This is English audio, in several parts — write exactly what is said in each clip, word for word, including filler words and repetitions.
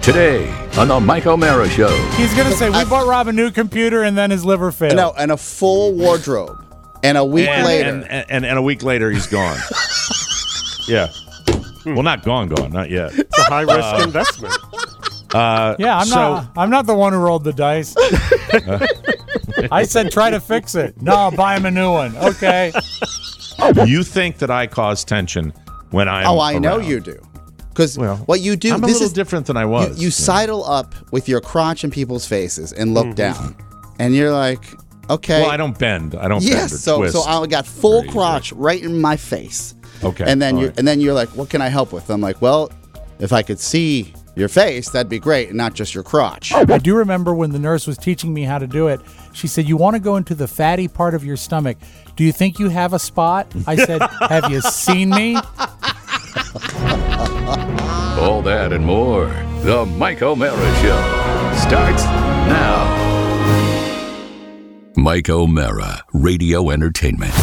Today on the Mike O'Mara Show. He's going to say, we bought Rob a new computer and then his liver failed. No, and a full wardrobe. And a week and, later. And, and, and a week later, he's gone. Yeah. Well, not gone, gone. Not yet. It's a high-risk uh, investment. Uh, yeah, I'm so, not I'm not the one who rolled the dice. uh, I said try to fix it. No, buy him a new one. Okay. You think that I cause tension when I'm Oh, I around. know you do. Because well, what you do, I'm this a little is different than I was. You, you sidle up with your crotch in people's faces and look mm-hmm. down, and you're like, okay. Well, I don't bend. I don't yes, bend or so twist. so I got full crotch right in my face. Okay, and then you right. and then you're like, what can I help with? I'm like, well, if I could see your face, that'd be great, and not just your crotch. I do remember when the nurse was teaching me how to do it. She said, you want to go into the fatty part of your stomach. Do you think you have a spot? I said, have you seen me? All that and more. The Mike O'Mara Show starts now. Mike O'Mara, Radio Entertainment.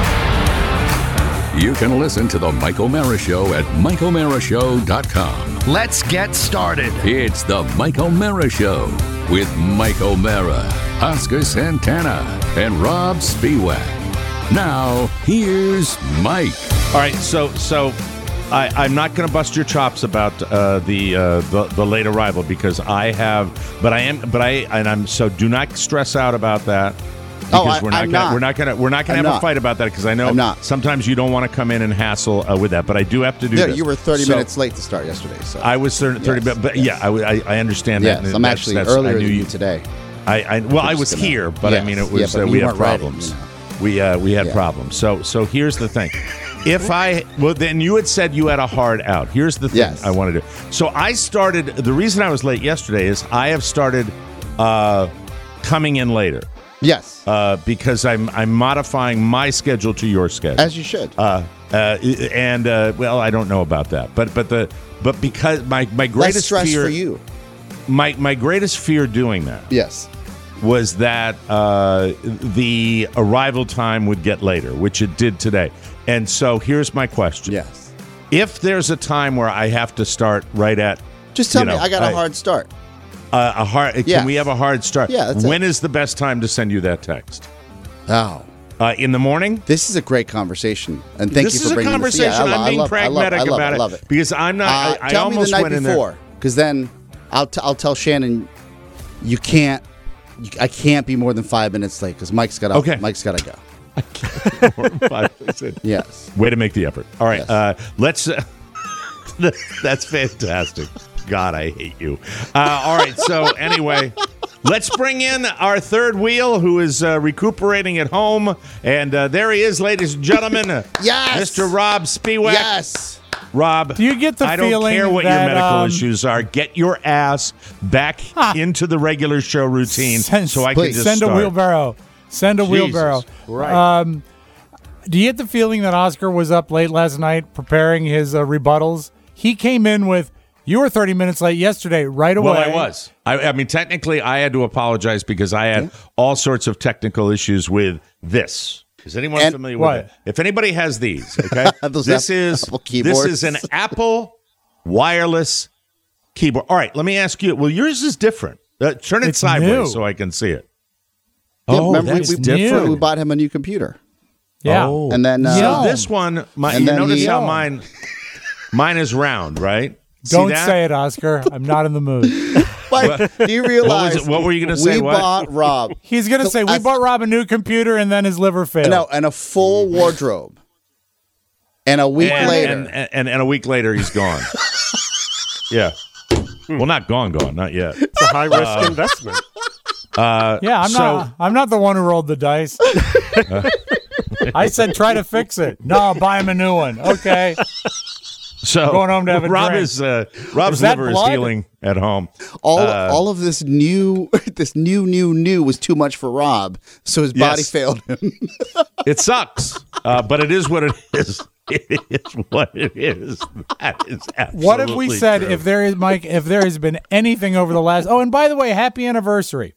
You can listen to The Mike O'Mara Show at mike o'mara show dot com. Let's get started. It's The Mike O'Mara Show with Mike O'Mara, Oscar Santana, and Rob Spiewak. Now, here's Mike. All right, so so I, I'm not going to bust your chops about uh, the, uh, the the late arrival because I have, but I am, but I and I'm so do not stress out about that. Because oh, I, we're not I'm gonna, not. we're not gonna we're not gonna I'm have not. a fight about that because I know I'm not. sometimes you don't want to come in and hassle uh, with that, but I do have to do yeah, this. You were thirty so, minutes late to start yesterday. So I was thirty, yes, but, but yes. yeah, I, I, I understand yes, that. I'm that's, actually that's, earlier I knew than you you today. I, I well, I was gonna, here, but yes, I mean, it was yeah, uh, you we had weren't ready, problems. you know. We uh, we had yeah. problems. So so here's the thing. If I well, then you had said you had a hard out. Here's the thing yes. I want to do. So I started. The reason I was late yesterday is I have started uh, coming in later. Yes, uh, because I'm I'm modifying my schedule to your schedule, as you should. Uh, uh, and uh, well, I don't know about that, but but the but because my my greatest Less stress fear for you. My my greatest fear doing that. Yes. Was that uh, the arrival time would get later, which it did today. And so here's my question. Yes. If there's a time where I have to start right at... Just tell you know, me, I got a I, hard start. Uh, a hard. Yes. Can we have a hard start? Yeah, that's When it. is the best time to send you that text? Oh. Uh, in the morning? This is a great conversation. And thank this you for bringing this. This This is a conversation. Yeah, I I'm being love, pragmatic I love, about I it. love it. Because I'm not... Uh, I, I tell almost me the night went in before. there. Because then I'll, t- I'll tell Shannon, you can't... You, I can't be more than five minutes late because Mike's got to okay. Mike's got to go. I can't more than five minutes. Yes. Way to make the effort. All right. Yes. Uh, let's. Uh, that's fantastic. God, I hate you. Uh, all right. So anyway, let's bring in our third wheel, who is uh, recuperating at home, and uh, there he is, ladies and gentlemen. Yes. Mister Rob Spiewak. Yes. Rob, do you get the I don't feeling care what that, your medical um, issues are. Get your ass back ah, into the regular show routine send, so I please, can just send start. a wheelbarrow. Send a Jesus wheelbarrow. Christ. Um, do you get the feeling that Oscar was up late last night preparing his uh, rebuttals? He came in with, you were thirty minutes late yesterday, right away. Well, I was. I, I mean, technically, I had to apologize because I had yeah. all sorts of technical issues with this. Is anyone and familiar what? with it? If anybody has these, okay, this is Apple keyboards. this is an Apple wireless keyboard. All right, let me ask you. Well, yours is different. Uh, turn it it's sideways new. so I can see it. Yeah, oh, remember that's we, we, different. we bought him a new computer. Yeah. Oh. And then... Uh, so this one, my, and you then notice he, how mine, mine is round, right? Don't see that? say it, Oscar. I'm not in the mood. But do you realize... What, was it? What were you going to say? We What? bought Rob... He's going to say, we I, bought Rob a new computer and then his liver failed. No, and a full wardrobe. And a week and, later... And, and, and a week later, he's gone. Yeah. Well, not gone, gone. Not yet. It's a high-risk uh, investment. Uh, yeah, I'm so, not I'm not the one who rolled the dice. uh, I said try to fix it. No, buy him a new one. Okay. So going home to have a Rob drink. is uh, Rob's is that liver blood? is healing at home. All uh, all of this new this new new new was too much for Rob, so his body yes. failed him. It sucks, uh, but it is what it is. It is what it is. That is absolutely What if we said true. if there is Mike if there has been anything over the last oh and by the way happy anniversary,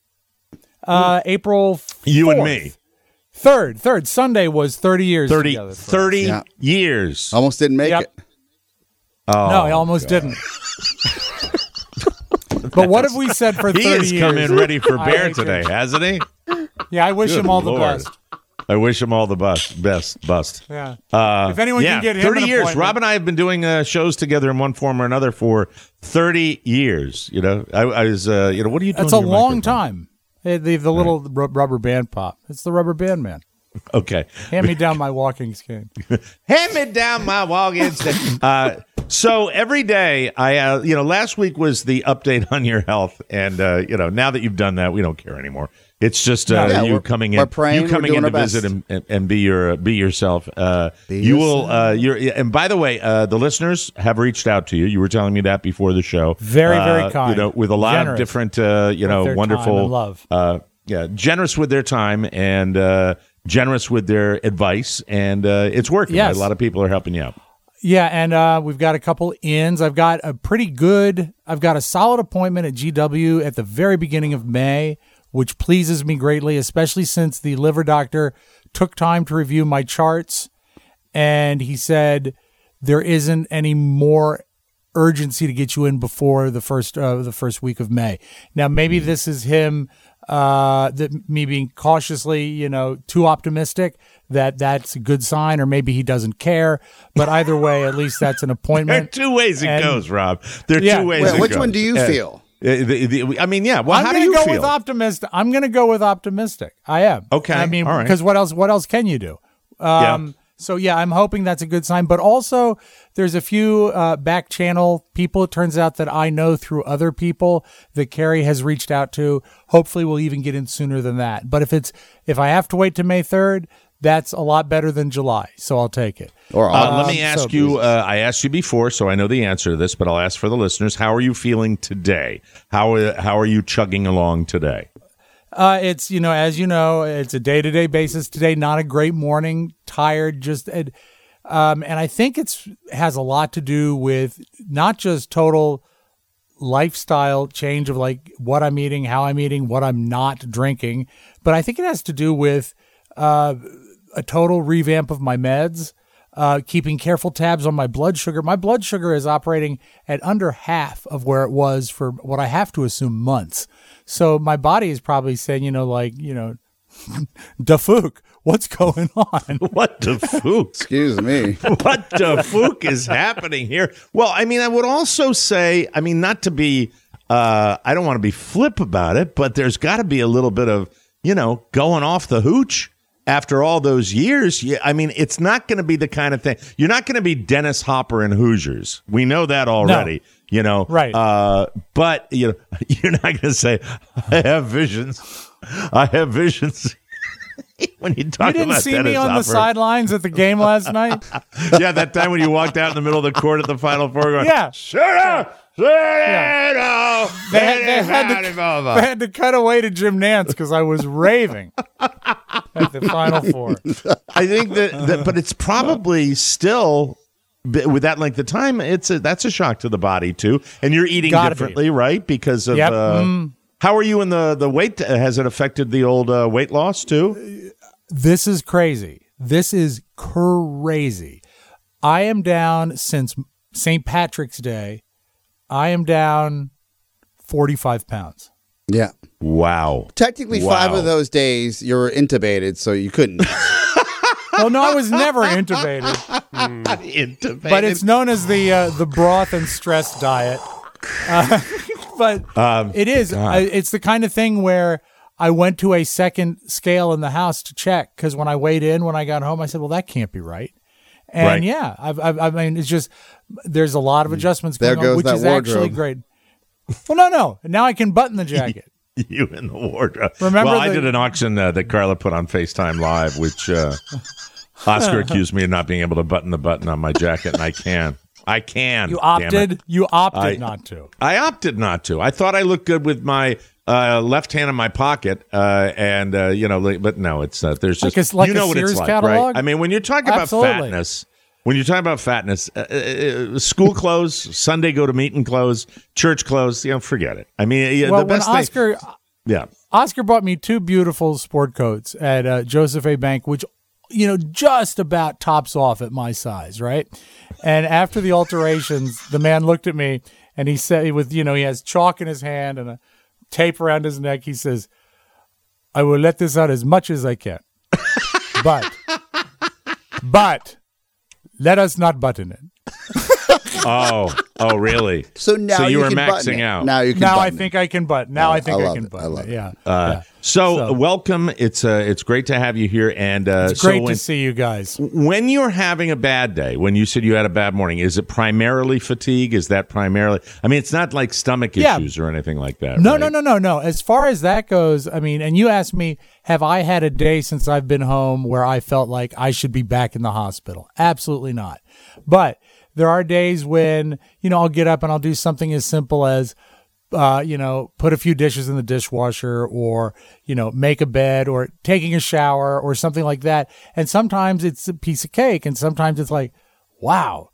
uh, April fourth. You and me. Third, third Sunday was thirty years. thirty, together for us. thirty Yeah. years. Almost didn't make Yep. it. Oh, no, he almost God. didn't. But what have we said for He thirty has years? come in ready for I bear hate today, you. hasn't he? Yeah, I wish Good him all the Lord. best. I wish him all the best. Best bust. Yeah. Uh, If anyone yeah, can get him thirty an years. appointment- Rob and I have been doing uh, shows together in one form or another for thirty years. You know, I, I was. Uh, you know, what are you doing? That's a with your long microphone? time. Hey, The, the little ru- rubber band pop. It's the rubber band man. Okay. Hand me down my walking cane. Hand me down my walking stick. Uh, so every day, I, uh, you know, last week was the update on your health, and uh, you know, now that you've done that, we don't care anymore. It's just uh, Yeah, you we're- coming we're in, praying, you we're coming doing in to our visit best. and, and, and be your be yourself. Uh, Be you will. yourself. Uh, you're. And by the way, uh, the listeners have reached out to you. You were telling me that before the show. Very, very Uh, kind. You know, with a lot Generous of different, uh, you with know, their wonderful time and love. Uh, yeah, generous with their time and uh, generous with their advice, and uh, it's working. Yes. A lot of people are helping you out. Yeah, and uh, we've got a couple ins. I've got a pretty good, I've got a solid appointment at G W at the very beginning of May, which pleases me greatly, especially since the liver doctor took time to review my charts, and he said there isn't any more urgency to get you in before the first uh, the first week of May. Now, maybe this is him, uh, that me being cautiously, you know, too optimistic. That that's a good sign, or maybe he doesn't care. But either way, at least that's an There are appointment. two ways it And- goes, Rob. There are Yeah. two ways. Wait, it which goes. one do you Uh, feel? uh, the- the- I mean, yeah. Well, I'm how do gonna you go feel? with optimistic. I'm gonna go with optimistic. I am. Okay, I mean, all right. because what else? What else can you do? Um, Yeah. So yeah, I'm hoping that's a good sign. But also, there's a few uh, back channel people. It turns out that I know through other people that Carrie has reached out to. Hopefully, we'll even get in sooner than that. But if it's if I have to wait to May third, that's a lot better than July. So I'll take it. Or Uh, let Um, me ask so- you. Uh, I asked you before, so I know the answer to this, but I'll ask for the listeners. How are you feeling today? How uh, how are you chugging along today? Uh, it's, you know, as you know, it's a day to day basis today. Not a great morning. Tired. Just, it, um, and I think it's has a lot to do with not just total lifestyle change of like what I'm eating, how I'm eating, what I'm not drinking, but I think it has to do with uh, a total revamp of my meds. Uh, keeping careful tabs on my blood sugar. My blood sugar is operating at under half of where it was for what I have to assume months. So my body is probably saying, you know, like, you know, Dafook, what's going on? What the fook? Excuse me. What the fook is happening here? Well, I mean, I would also say, I mean, not to be, uh, I don't want to be flip about it, but there's got to be a little bit of, you know, going off the hooch after all those years. Yeah, I mean, it's not going to be the kind of thing. You're not going to be Dennis Hopper in Hoosiers. We know that already. You know, Right. Uh, but you know, you're not going to say, "I have visions. I have visions." When you talk You didn't about see Dennis me on the Hopper. sidelines at the game last night? Yeah, that time when you walked out in the middle of the court at the Final Four going, Yeah. shut up! Shut up! They had, they, had to, they had to cut away to Jim Nance because I was raving at the Final Four. I think that, that, but it's probably still b- with that length of time. It's a, that's a shock to the body too, and you're eating Gotta be. differently, right? Because of Yep. uh, Mm. how are you in the the weight? Has it affected the old uh, weight loss too? This is crazy. This is crazy. I am down since Saint Patrick's Day. I am down forty-five pounds. Yeah. Wow. Technically, Wow. five of those days you were intubated, so you couldn't. Well, no, I was never intubated, Intubated. but it's known as the uh, the broth and stress diet. Uh, but Um, it is. I, it's the kind of thing where I went to a second scale in the house to check because when I weighed in when I got home, I said, "Well, that can't be right." And Right. yeah, I've, I've, I mean, it's just there's a lot of adjustments There going on, goes which that is actually wardrobe. great. Well, no, no. Now I can button the jacket. You in the wardrobe. Remember well, I the- did an auction uh, that Carla put on FaceTime Live, which uh, Oscar accused me of not being able to button the button on my jacket, and I can. I can. You damn it. opted. You opted I- not to. I opted not to. I thought I looked good with my uh, left hand in my pocket, uh, and uh, you know, like- but no, it's uh, there's just Like a- like you a know what Sears it's like, catalog? right? I mean, when you're talking about Absolutely. fatness. When you're talking about fatness, uh, uh, school clothes, Sunday go to meeting clothes, church clothes, you know, forget it. I mean, yeah, Well, the when best thing. Oscar Yeah. Oscar bought me two beautiful sport coats at uh, Joseph A. Bank, which, you know, just about tops off at my size, right? And after the alterations, the man looked at me And he said, with, you know, he has chalk in his hand and a tape around his neck. He says, I will let this out as much as I can. But, but, let us not button it. Oh, oh, really? So now so you, you were can maxing button it. out. Now you can. Now I button think it. I can button. Now I- I think I I, love can it. button. I love it. it. Yeah. Uh, yeah. So, So- welcome. It's uh, it's great to have you here. And uh, It's great so when, to see you guys. when you're having a bad day, when you said you had a bad morning, is it primarily fatigue? Is that primarily? I mean, it's not like stomach Yeah. issues or anything like that. No, right? no, no, no, no. As far as that goes, I mean, and you asked me, have I had a day since I've been home where I felt like I should be back in the hospital? Absolutely not. But there are days when, you know, I'll get up and I'll do something as simple as, uh, you know, put a few dishes in the dishwasher, or, you know, make a bed, or taking a shower, or something like that. And sometimes it's a piece of cake, and sometimes it's like, wow,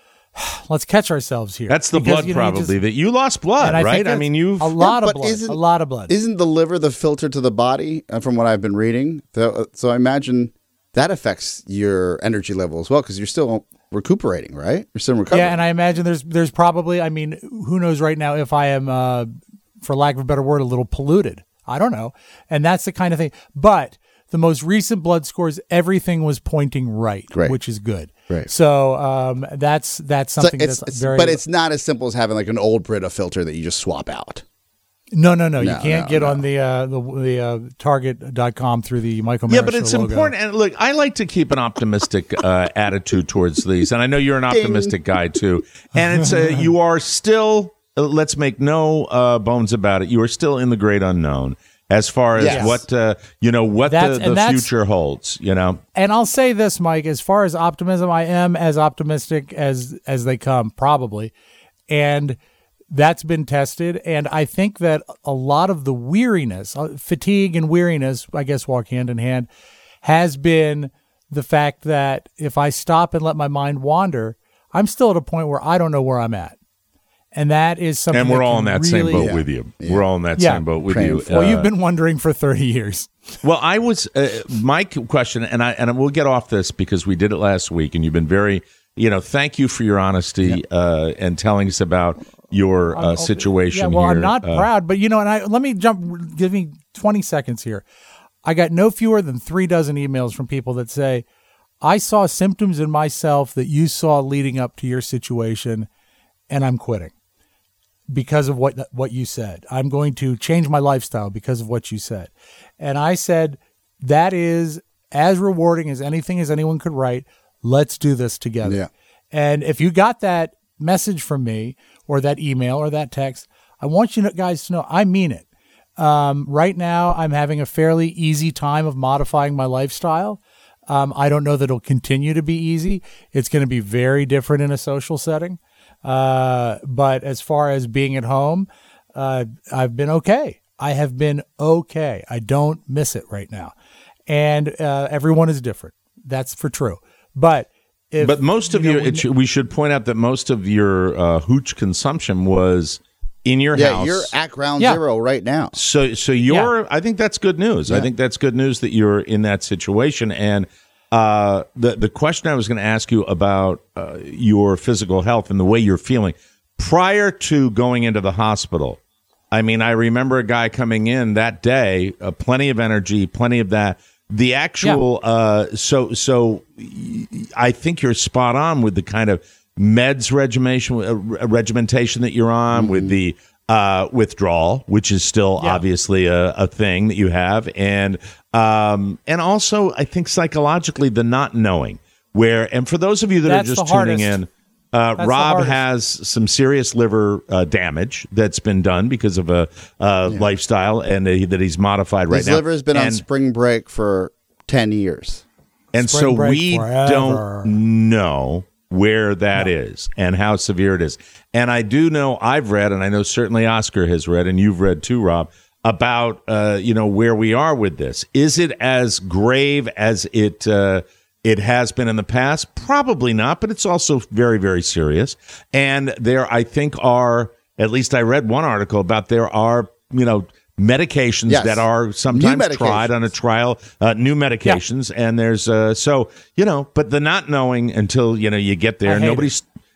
let's catch ourselves here. That's the Because, blood you know, you probably just- that you lost blood, and I right? think I that's mean, you've a lot Yeah, of but blood, isn't- a lot of blood. Isn't the liver the filter to the body? Uh, from what I've been reading, so, so I imagine that affects your energy level as well, because you're still recuperating, right? You're still recovering. Yeah, and I imagine there's there's probably, I mean, who knows right now if I am, uh, for lack of a better word, a little polluted. I don't know. And that's the kind of thing. But the most recent blood scores, everything was pointing right, Right. which is good. Right. So um, that's that's So something it's, that's it's- very. but it's not as simple as having like an old Brita filter that you just swap out. no, no, no. You No, can't no, get no. on the uh, the the uh, Target dot com through the Michael Yeah, Mara but Show it's logo. important. And look, I like to keep an optimistic uh, attitude towards these, and I know you're an optimistic guy too. And it's uh, you are still. Uh, let's make no uh, bones about it. You are still in the great unknown as far as Yes. what uh, you know what That's- the, and the that's- future holds. You know, And I'll say this, Mike, as far as optimism, I am as optimistic as as they come, probably. And that's been tested. And I think that a lot of the weariness, uh, fatigue and weariness, I guess walk hand in hand, has been the fact that if I stop and let my mind wander, I'm still at a point where I don't know where I'm at. And that is something and we're that all can in that really, same boat Yeah. with you. Yeah. We're all in that Yeah. same boat with Praying you. for Well, Uh, you've been wondering for thirty years. Well, I was uh, my question, and I and we'll get off this because we did it last week, and you've been very, you know, thank you for your honesty uh, and telling us about your uh, situation. Yeah, well, here. I'm not Uh, proud, but you know, and I let me jump. Give me twenty seconds here. I got no fewer than three dozen emails from people that say, "I saw symptoms in myself that you saw leading up to your situation, and I'm quitting because of what what you said. I'm going to change my lifestyle because of what you said." And I said, "That is as rewarding as anything as anyone could write. Let's do this together." Yeah. And if you got that message from me, or that email, or that text, I want you to- guys to know I mean it. Um, right now, I'm having a fairly easy time of modifying my lifestyle. Um, I don't know that it'll continue to be easy. It's going to be very different in a social setting. Uh, but as far as being at home, uh, I've been okay. I have been okay. I don't miss it right now. And uh, everyone is different. That's for true. But if, But most of you your, know, it should, we should point out that most of your uh, hooch consumption was in your Yeah, house. you're at ground Yeah. zero right now. So, so you're. I think that's good news. I think that's good news that you're in that situation. And uh, the the question I was going to ask you about uh, your physical health and the way you're feeling prior to going into the hospital. I mean, I remember a guy coming in that day, uh, plenty of energy, plenty of that. The actual, uh, so so, I think you're spot on with the kind of meds regimentation, uh, regimentation that you're on, with the uh, withdrawal, which is still Yeah. obviously a, a thing that you have, and um, and also I think psychologically the not knowing where. And for those of you that That's are just the tuning hardest. in. Uh, the Rob hardest. has some serious liver uh, damage that's been done because of a uh, lifestyle and uh, that he's modified right His now. liver has been on and, spring break for ten years. and Spring so break we forever. don't know where that is and how severe it is. And I do know I've read, and I know certainly Oscar has read, and you've read too, Rob, about uh, you know where we are with this. Is it as grave as it? Uh, It has been in the past? Probably not, but it's also very, very serious. And there, I think, are, at least I read one article about there are, you know, medications Yes. that are sometimes New tried on a trial, uh, new medications. And there's, uh, so, you know, but the not knowing until, you know, you get there, I hate nobody's,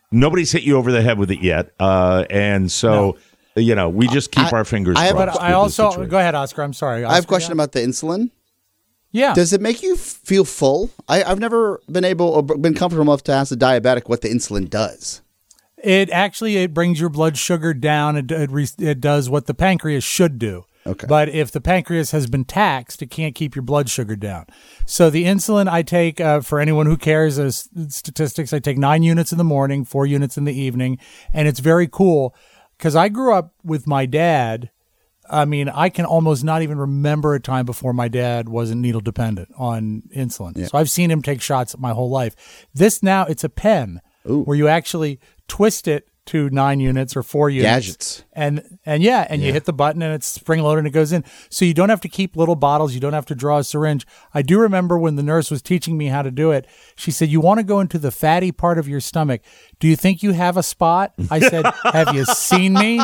nobody's hit you over the head with it yet, uh, and so no. you know we just keep I, our fingers I have, crossed. But I also go ahead, Oscar. I'm sorry. Oscar, I have a question yeah. about the insulin. Yeah. Does it make you feel full? I, I've never been able or been comfortable enough to ask a diabetic what the insulin does. It actually it brings your blood sugar down. It it, re, it does what the pancreas should do. Okay. But if the pancreas has been taxed, it can't keep your blood sugar down. So the insulin I take, uh, for anyone who cares, as statistics, I take nine units in the morning, four units in the evening, and it's very cool because I grew up with my dad. I mean, I can almost not even remember a time before my dad wasn't needle dependent on insulin. Yeah. So I've seen him take shots my whole life. This now, it's a pen Ooh. Where you actually twist it to nine units or four units. Gadgets. And, and yeah, and yeah. you hit the button and it's spring loaded and it goes in. So you don't have to keep little bottles. You don't have to draw a syringe. I do remember when the nurse was teaching me how to do it, she said, you want to go into the fatty part of your stomach. Do you think you have a spot? I said, have you seen me?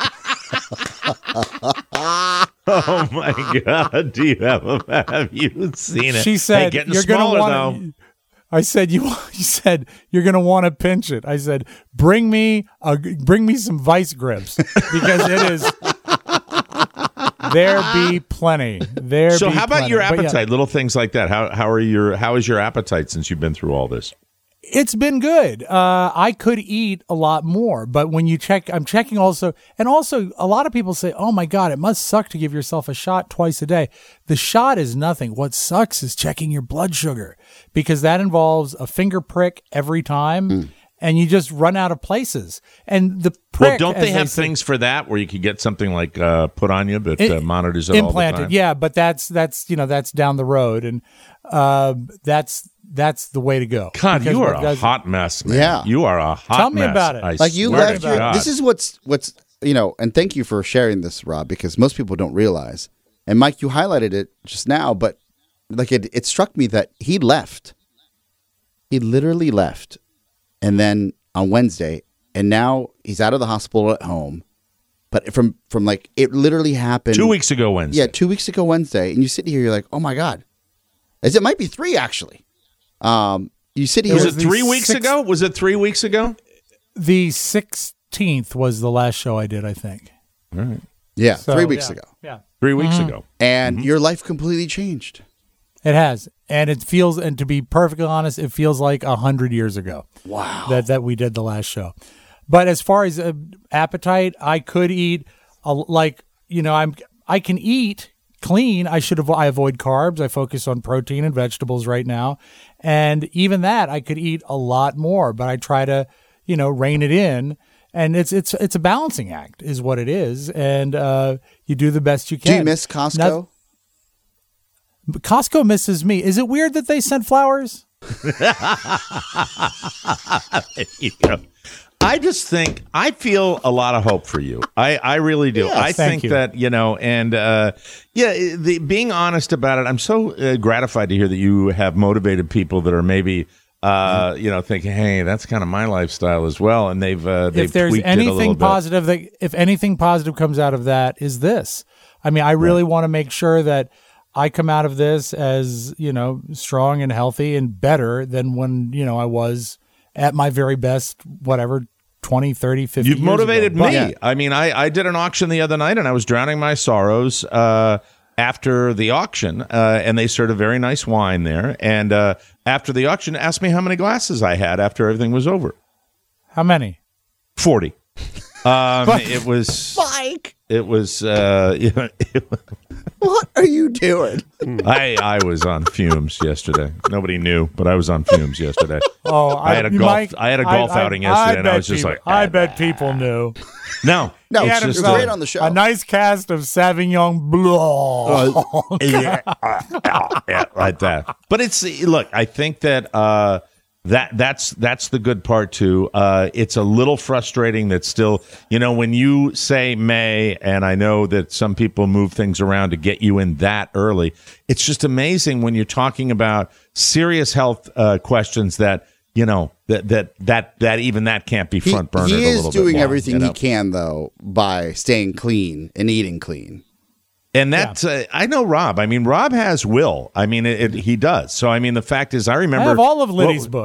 Oh my God! Do you have a, have you seen it? She said, hey, "You're going to want." I said, "You." You said, "You're going to want to pinch it." I said, "Bring me a bring me some vice grips because it is." There be plenty. There. So be how about plenty. your appetite? Yeah. Little things like that. How how are your how is your appetite since you've been through all this? It's been good. Uh, I could eat a lot more, but when you check, I'm checking also, and also a lot of people say, oh my God, it must suck to give yourself a shot twice a day. The shot is nothing. What sucks is checking your blood sugar because that involves a finger prick every time. Mm. And you just run out of places. And the prick, well, don't they have they say, things for that where you could get something like uh, put on you that it, uh, monitors it implanted? All the time? Yeah, but that's that's you know that's down the road, and uh, that's that's the way to go. God, you are a hot mess, man. Yeah, you are a hot mess. Tell me about it. I like you swear left to your. God. This is what's what's you know, and thank you for sharing this, Rob, because most people don't realize. And Mike, you highlighted it just now, but like it, it struck me that he left. He literally left, and then. On Wednesday, and now he's out of the hospital at home. But from, from like, it literally happened. Two weeks ago Wednesday. Yeah, two weeks ago Wednesday. And you sit here, you're like, oh my God. As it might be three, actually. Um, you sit here. Was it it three weeks six, ago? Was it three weeks ago? The sixteenth was the last show I did, I think. All right. Yeah, so, three weeks yeah, ago. Yeah. Three weeks mm-hmm. ago. And mm-hmm. your life completely changed. It has. And it feels, and to be perfectly honest, it feels like a hundred years ago. Wow. That that we did the last show. But as far as uh, appetite, I could eat a, like, you know, I'm, I can eat clean. I should have, I avoid carbs. I focus on protein and vegetables right now. And even that, I could eat a lot more, but I try to, you know, rein it in. And it's, it's, it's a balancing act is what it is. And uh, you do the best you can. Do you miss Costco? Now, Costco misses me. Is it weird that they sent flowers? There you go. I just think I feel a lot of hope for you. I, I really do. Yes, I think you. that, you know, and uh, yeah, the, being honest about it, I'm so uh, gratified to hear that you have motivated people that are maybe, uh, you know, thinking, hey, that's kind of my lifestyle as well. And they've, uh, they've if there's tweaked it a anything little positive that, if anything positive comes out of that is this. I mean, I really right. want to make sure that I come out of this as, you know, strong and healthy and better than when, you know, I was at my very best, whatever, twenty, thirty, fifty You've years motivated ago. me. But, I mean, I, I did an auction the other night and I was drowning my sorrows uh, after the auction. Uh, and they served a very nice wine there. And uh, after the auction, asked me how many glasses I had after everything was over. How many? forty. Um, it was Mike. It was. Uh, you know, it was what are you doing? I I was on fumes yesterday. Nobody knew, but I was on fumes yesterday. Oh, I, I had a golf. Mike, I had a golf I, outing I, yesterday, I and I was just people, like, I bet people knew. No, no, it's it was just great a, on the show. A nice cast of Sauvignon Blanc. Uh, yeah, yeah, like that. But it's look. I think that. Uh, That that's that's the good part too. Uh, it's a little frustrating that still, you know, when you say May, and I know that some people move things around to get you in that early. It's just amazing when you're talking about serious health uh, questions that you know that that that that even that can't be front burner. He, he is a little doing bit long, everything you know? he can though by staying clean and eating clean. And that's, yeah. uh, I know Rob. I mean, Rob has will. I mean, it, it, he does. So, I mean, the fact is, I remember. I have all of Liddy's well, books.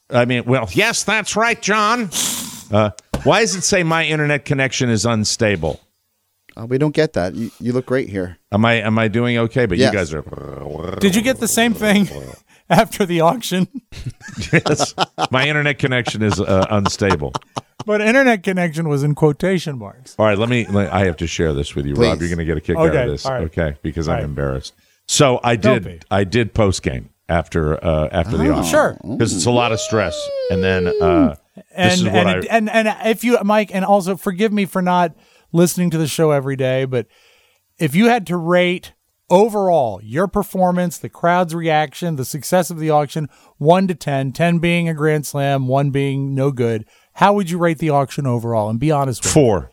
I mean, well, yes, that's right, John. Uh, why does it say my internet connection is unstable? Uh, we don't get that. You, you look great here. Am I am I doing okay? But Yes. you guys are. Did you get the same thing after the auction? Yes. My internet connection is uh, unstable. But internet connection was in quotation marks. All right, let me. Let, I have to share this with you, Please. Rob. You're going to get a kick out Okay, of this, all right. okay? Because All I'm right. embarrassed. So I Don't did. be. I did post game after uh, after the auction. Sure. Because it's a lot of stress, and then uh, this And is what and, I. it- and and if you, Mike, and also forgive me for not listening to the show every day, but if you had to rate overall your performance, the crowd's reaction, the success of the auction, one to ten, ten being a grand slam, one being no good, how would you rate the auction overall? And be honest with Four.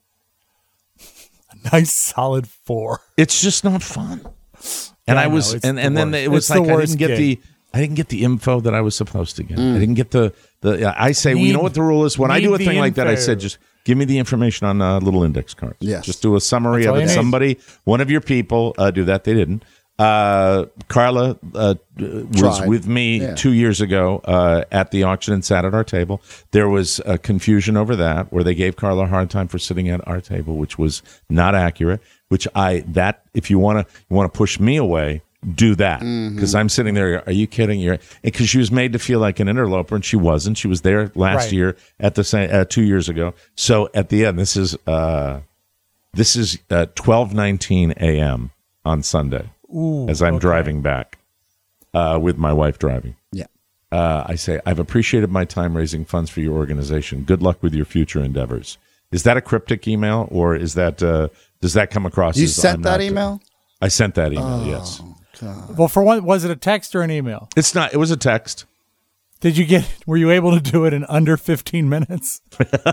me. Nice solid four. It's just not fun. And Yeah, I I know, was, it's and, the and then worst. it was It's the like I worst didn't get gig. the, I didn't get the info that I was supposed to get. I didn't get the, the. I say, well, you Need- know what the rule is? When I need do a the thing like that, I info. said, just give me the information on uh, little index cards. Yes. Just do a summary That's of all you it. need. Somebody, one of your people, uh, do that. They didn't. Uh, Carla uh, was Tried. with me Yeah. two years ago uh, at the auction and sat at our table. There was uh, confusion over that, where they gave Carla a hard time for sitting at our table, which was not accurate. Which I that if you want to you want to push me away, do that, because I'm sitting there. Are you kidding? You're because she was made to feel like an interloper, and she wasn't. She was there last Right. year at the same uh, two years ago. So at the end, this is uh, this is uh, twelve nineteen a.m. on Sunday. Ooh, as I'm okay. driving back uh, with my wife driving. Yeah. Uh, I say, I've appreciated my time raising funds for your organization. Good luck with your future endeavors. Is that a cryptic email, or is that uh, does that come across? You as sent I'm that not- email? I sent that email. Yes, Well, for one, was it a text or an email? it's not. It was a text. Did you get? Were you able to do it in under fifteen minutes?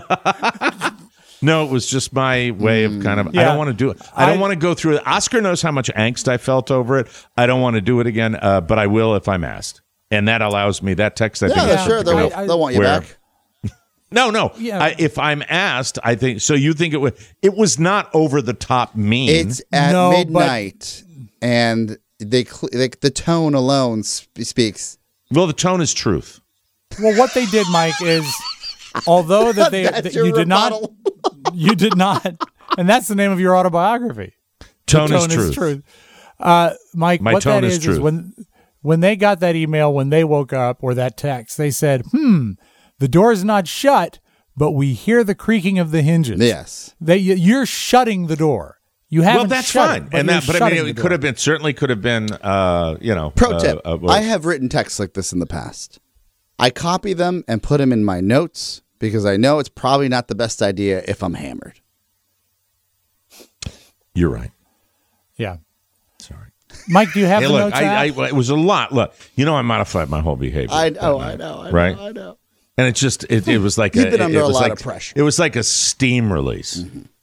No, it was just my way of kind of. I Yeah. don't want to do it. I don't I- want to go through it. Oscar knows how much angst I felt over it. I don't want to do it again, uh, but I will if I'm asked, and that allows me that text. I Yeah, think they're is sure. They'll, enough. I- they'll want you Where- back. No, no. Yeah. I, if I'm asked, I think so. You think it was? It was not over the top mean. It's at No, but- midnight, and they, cl- they the tone alone sp- speaks. well, the tone is truth. Well, what they did, Mike, is although that they That's that your you did rebuttal. not, you did not, and that's the name of your autobiography. Tone, Tone is truth. Uh, Mike, My what tone that is is is truth. when when they got that email, when they woke up, or that text, they said, "Hmm, the door's not shut, but we hear the creaking of the hinges." Yes. They, you're shutting the door. You haven't. Well, that's shut fine, it, but and you're that. But I shutting mean, the it door. could have been certainly could have been. Uh, you know, Pro uh, tip: uh, well, I have written texts like this in the past. I copy them and put them in my notes because I know it's probably not the best idea if I'm hammered. You're right. Yeah, Sorry. Mike, do you have Hey, the look, notes? I, app? I, it was a lot. Look, you know, I modified my whole behavior. I that know, night, I know, I right? know, I know. And it's just, it, it was like You've a, been it- under it a was lot like, of pressure. It was like a steam release.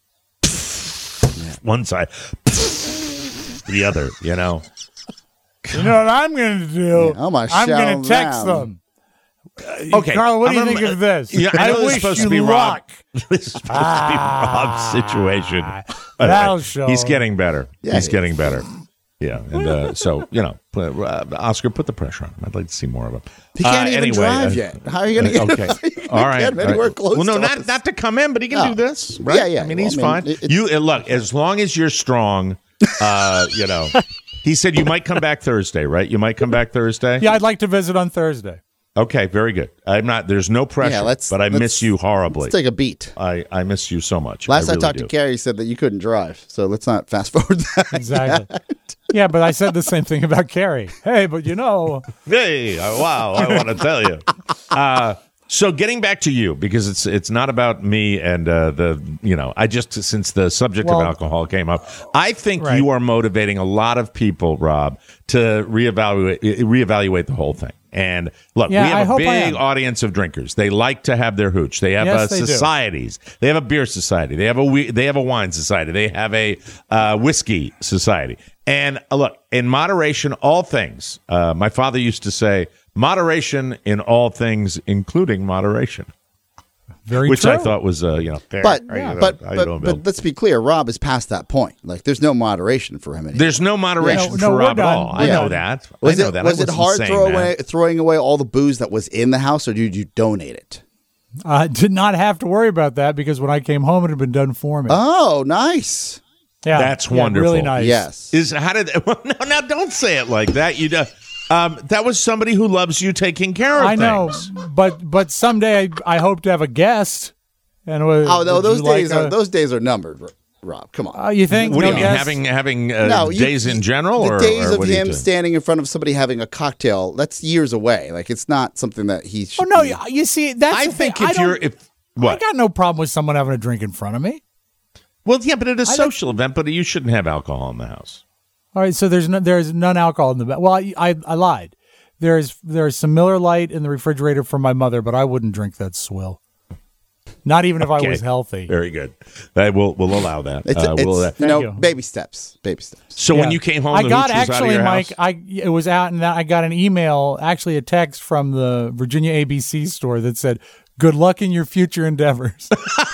One side, the other. You know. You know what I'm going to do? Yeah, I'm gonna I'm shout going to text them. them. Okay, Carl, what do you I'm think gonna- of this? Yeah, I, know this is wish supposed you to be luck. Rob. This is supposed to be Rob's situation. But, That'll uh, show. He's getting better. Yeah, he's he getting better. Yeah, and uh, so you know, put, uh, Oscar, put the pressure on him. I'd like to see more of him. He can't Uh, even anyway, drive uh, yet. How are you going to uh, get? okay. you All right. Get all anywhere right. close well, no, to not us. not to come in, but he can Oh. do this. Right? Yeah, yeah. I mean, Well, he's I fine. mean, it- you uh, look as long as you're strong. Uh, you know, he said you might come back Thursday, right? You might come back Thursday. Yeah, I'd like to visit on Thursday. Okay, very good. I'm not. There's no pressure. Yeah, let's- but I let's- miss you horribly. Let's take a beat. I, I miss you so much. Last I, really talked do. to Carrie, he said that you couldn't drive. So let's not fast forward that. Exactly. Yeah, but I said the same thing about Carrie. Hey, but you know, Hey, uh, wow! I want to tell you. Uh, so getting back to you, because it's it's not about me and uh, the you know I just since the subject Well- of alcohol came up, I think Right. you are motivating a lot of people, Rob, to reevaluate reevaluate the whole thing. And look, Yeah, we I have a hope I big am. audience of drinkers. They like to have their hooch. They have Yes, uh, they do. societies. They have a beer society. They have a we- they have a wine society. They have a uh, whiskey society. And uh, look, in moderation, all things. Uh, my father used to say, moderation in all things, including moderation. Very which true. I thought was, uh, you know, fair. But, How you doing? but, How you but, doing, Bill? but let's be clear. Rob is past that point. Like, there's no moderation for him anymore. There's no moderation No, no, for we're Rob at done. all. I We're know done. that. Was I know it that. was I it wasn't hard saying throw that. away, throwing away all the booze that was in the house, or did you donate it? I did not have to worry about that because when I came home, it had been done for me. Oh, nice. yeah, That's yeah, wonderful. Really nice. Yes. Is how did well, no now don't say it like that. You uh, um that was somebody who loves you taking care of I know, things. but but someday I, I hope to have a guest. And was, Oh no, would those you like days are a- those days are numbered. Rob, come on. Uh, you think? What do no you mean guest? having having uh, no, you- days in general the or days or of what do you him think? standing in front of somebody having a cocktail, that's years away. Like, it's not something that he should Oh no, be- you, you see, that's I the thing. think I if you're don't- if I what got no problem with someone having a drink in front of me. well yeah, but at a I don't- social event, but you shouldn't have alcohol in the house. All right, so there's no, there's none alcohol in the ba- well, I, I I lied. There's there's some Miller Lite in the refrigerator for my mother, but I wouldn't drink that swill. Not even if Okay. I was healthy. Very good. Uh, we'll we'll allow that. It's, Uh, it's we'll, uh, you know, you. baby steps, baby steps. so when Yeah. you came home, I the got hooch was out of actually, your Mike. house? I it was out, and I got an email, actually a text from the Virginia A B C store that said, "Good luck in your future endeavors."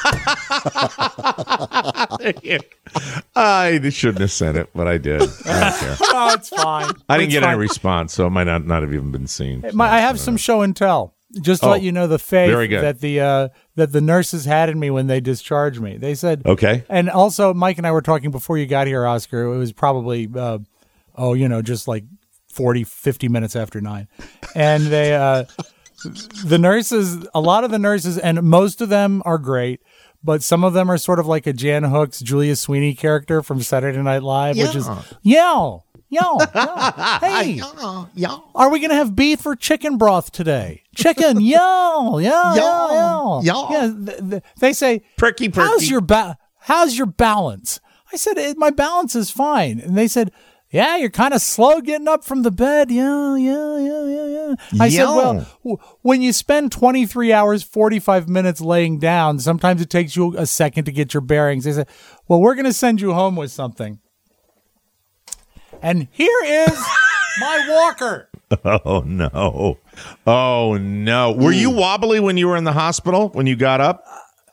I shouldn't have said it, but I did. I don't care. Oh, it's fine. I didn't It's get fine. any response, so it might not, not have even been seen. My, So, I have some show and tell, just to Oh, let you know the faith very good. that the uh, that the nurses had in me when they discharged me. They said, Okay. And also, Mike and I were talking before you got here, Oscar. It was probably, uh, oh, you know, just like forty, fifty minutes after nine, and they, uh, the nurses, a lot of the nurses, and most of them are great. But some of them are sort of like a Jan Hooks, Julia Sweeney character from Saturday Night Live, which is, yo, yo, yo, hey, are we going to have beef or chicken broth today? Chicken, yo, yo, yo, yo. yo. Yeah, th- th- they say, Perky, perky. how's your ba- how's your balance? I said, "Eh, my balance is fine. And they said, yeah, you're kind of slow getting up from the bed. Yeah, yeah, yeah, yeah, yeah. I said, Yo. well, w- when you spend twenty-three hours, forty-five minutes laying down, sometimes it takes you a second to get your bearings. They said, well, we're going to send you home with something. And here is my walker. Oh, no. Oh, no. Were you wobbly when you were in the hospital, when you got up?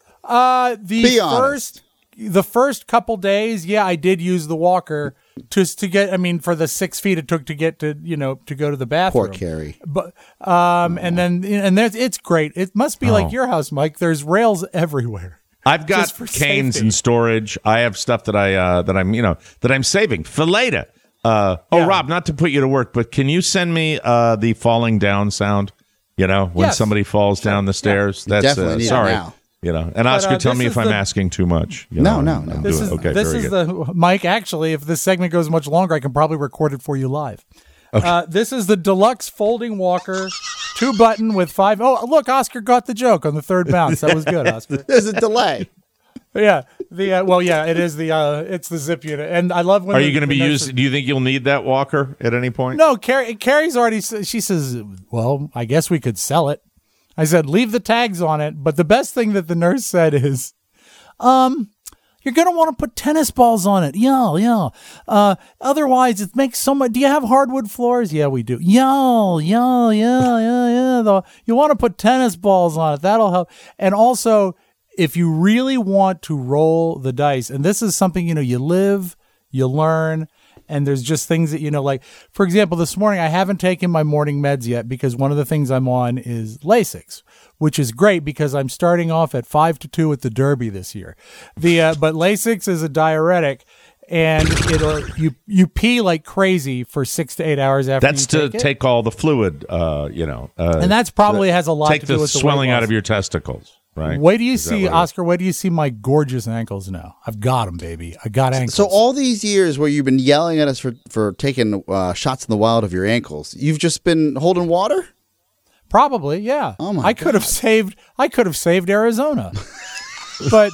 Uh, the Be first, the first couple days, yeah, I did use the walker just to get. I mean, for the six feet it took to get to, you know, to go to the bathroom. Poor Carrie. But um, and then and there's it's great. It must be Oh. like your house, Mike. There's rails everywhere. I've got Just for canes safety. in storage. I have stuff that I uh, that I'm you know that I'm saving for later. Uh, oh, Yeah. Rob, not to put you to work, but can you send me uh, the falling down sound? You know, when Yes. somebody falls down the stairs. That's definitely uh, need it sorry. now. You know, and Oscar, uh, tell this me is if I'm the- asking too much. You No, know, no, I'll no. do This it. is okay. this very is good. the Mike. Actually, if this segment goes much longer, I can probably record it for you live. Uh, this is the deluxe folding walker, two button with five. Oh, look, Oscar got the joke on the third bounce. That was good, Oscar. There's a delay. Yeah, the uh, well, yeah, it is the uh, it's the zip unit, and I love when. Are the- you going to the be nurses- using? Do you think you'll need that walker at any point? No, Carrie. Carrie's already. s- She says, "Well, I guess we could sell it." I said, "Leave the tags on it." But the best thing that the nurse said is, "Um, you're gonna want to put tennis balls on it. Yeah, yeah. Uh, otherwise, it makes so much. Do you have hardwood floors? Yeah, we do. Yeah, yeah, yeah, yeah, yeah. The, you want to put tennis balls on it. That'll help. And also, if you really want to roll the dice, and this is something you know, you live, you learn." And there's just things that, you know, like, for example, this morning, I haven't taken my morning meds yet because one of the things I'm on is Lasix, which is great because I'm starting off at five to two at the Derby this year. The uh, But Lasix is a diuretic, and it'll you you pee like crazy for six to eight hours after That's you to take it. take all the fluid, uh, you know. Uh, And that's probably has a lot take to do the with the swelling weight out loss. of your testicles, right? Wait do you Is that see, what it is? Oscar, wait do you see my gorgeous ankles now? I've got them, baby. I got ankles. So all these years where you've been yelling at us for, for taking uh, shots in the wild of your ankles, you've just been holding water? Probably, yeah. Oh, my I could have saved. I could have saved Arizona, but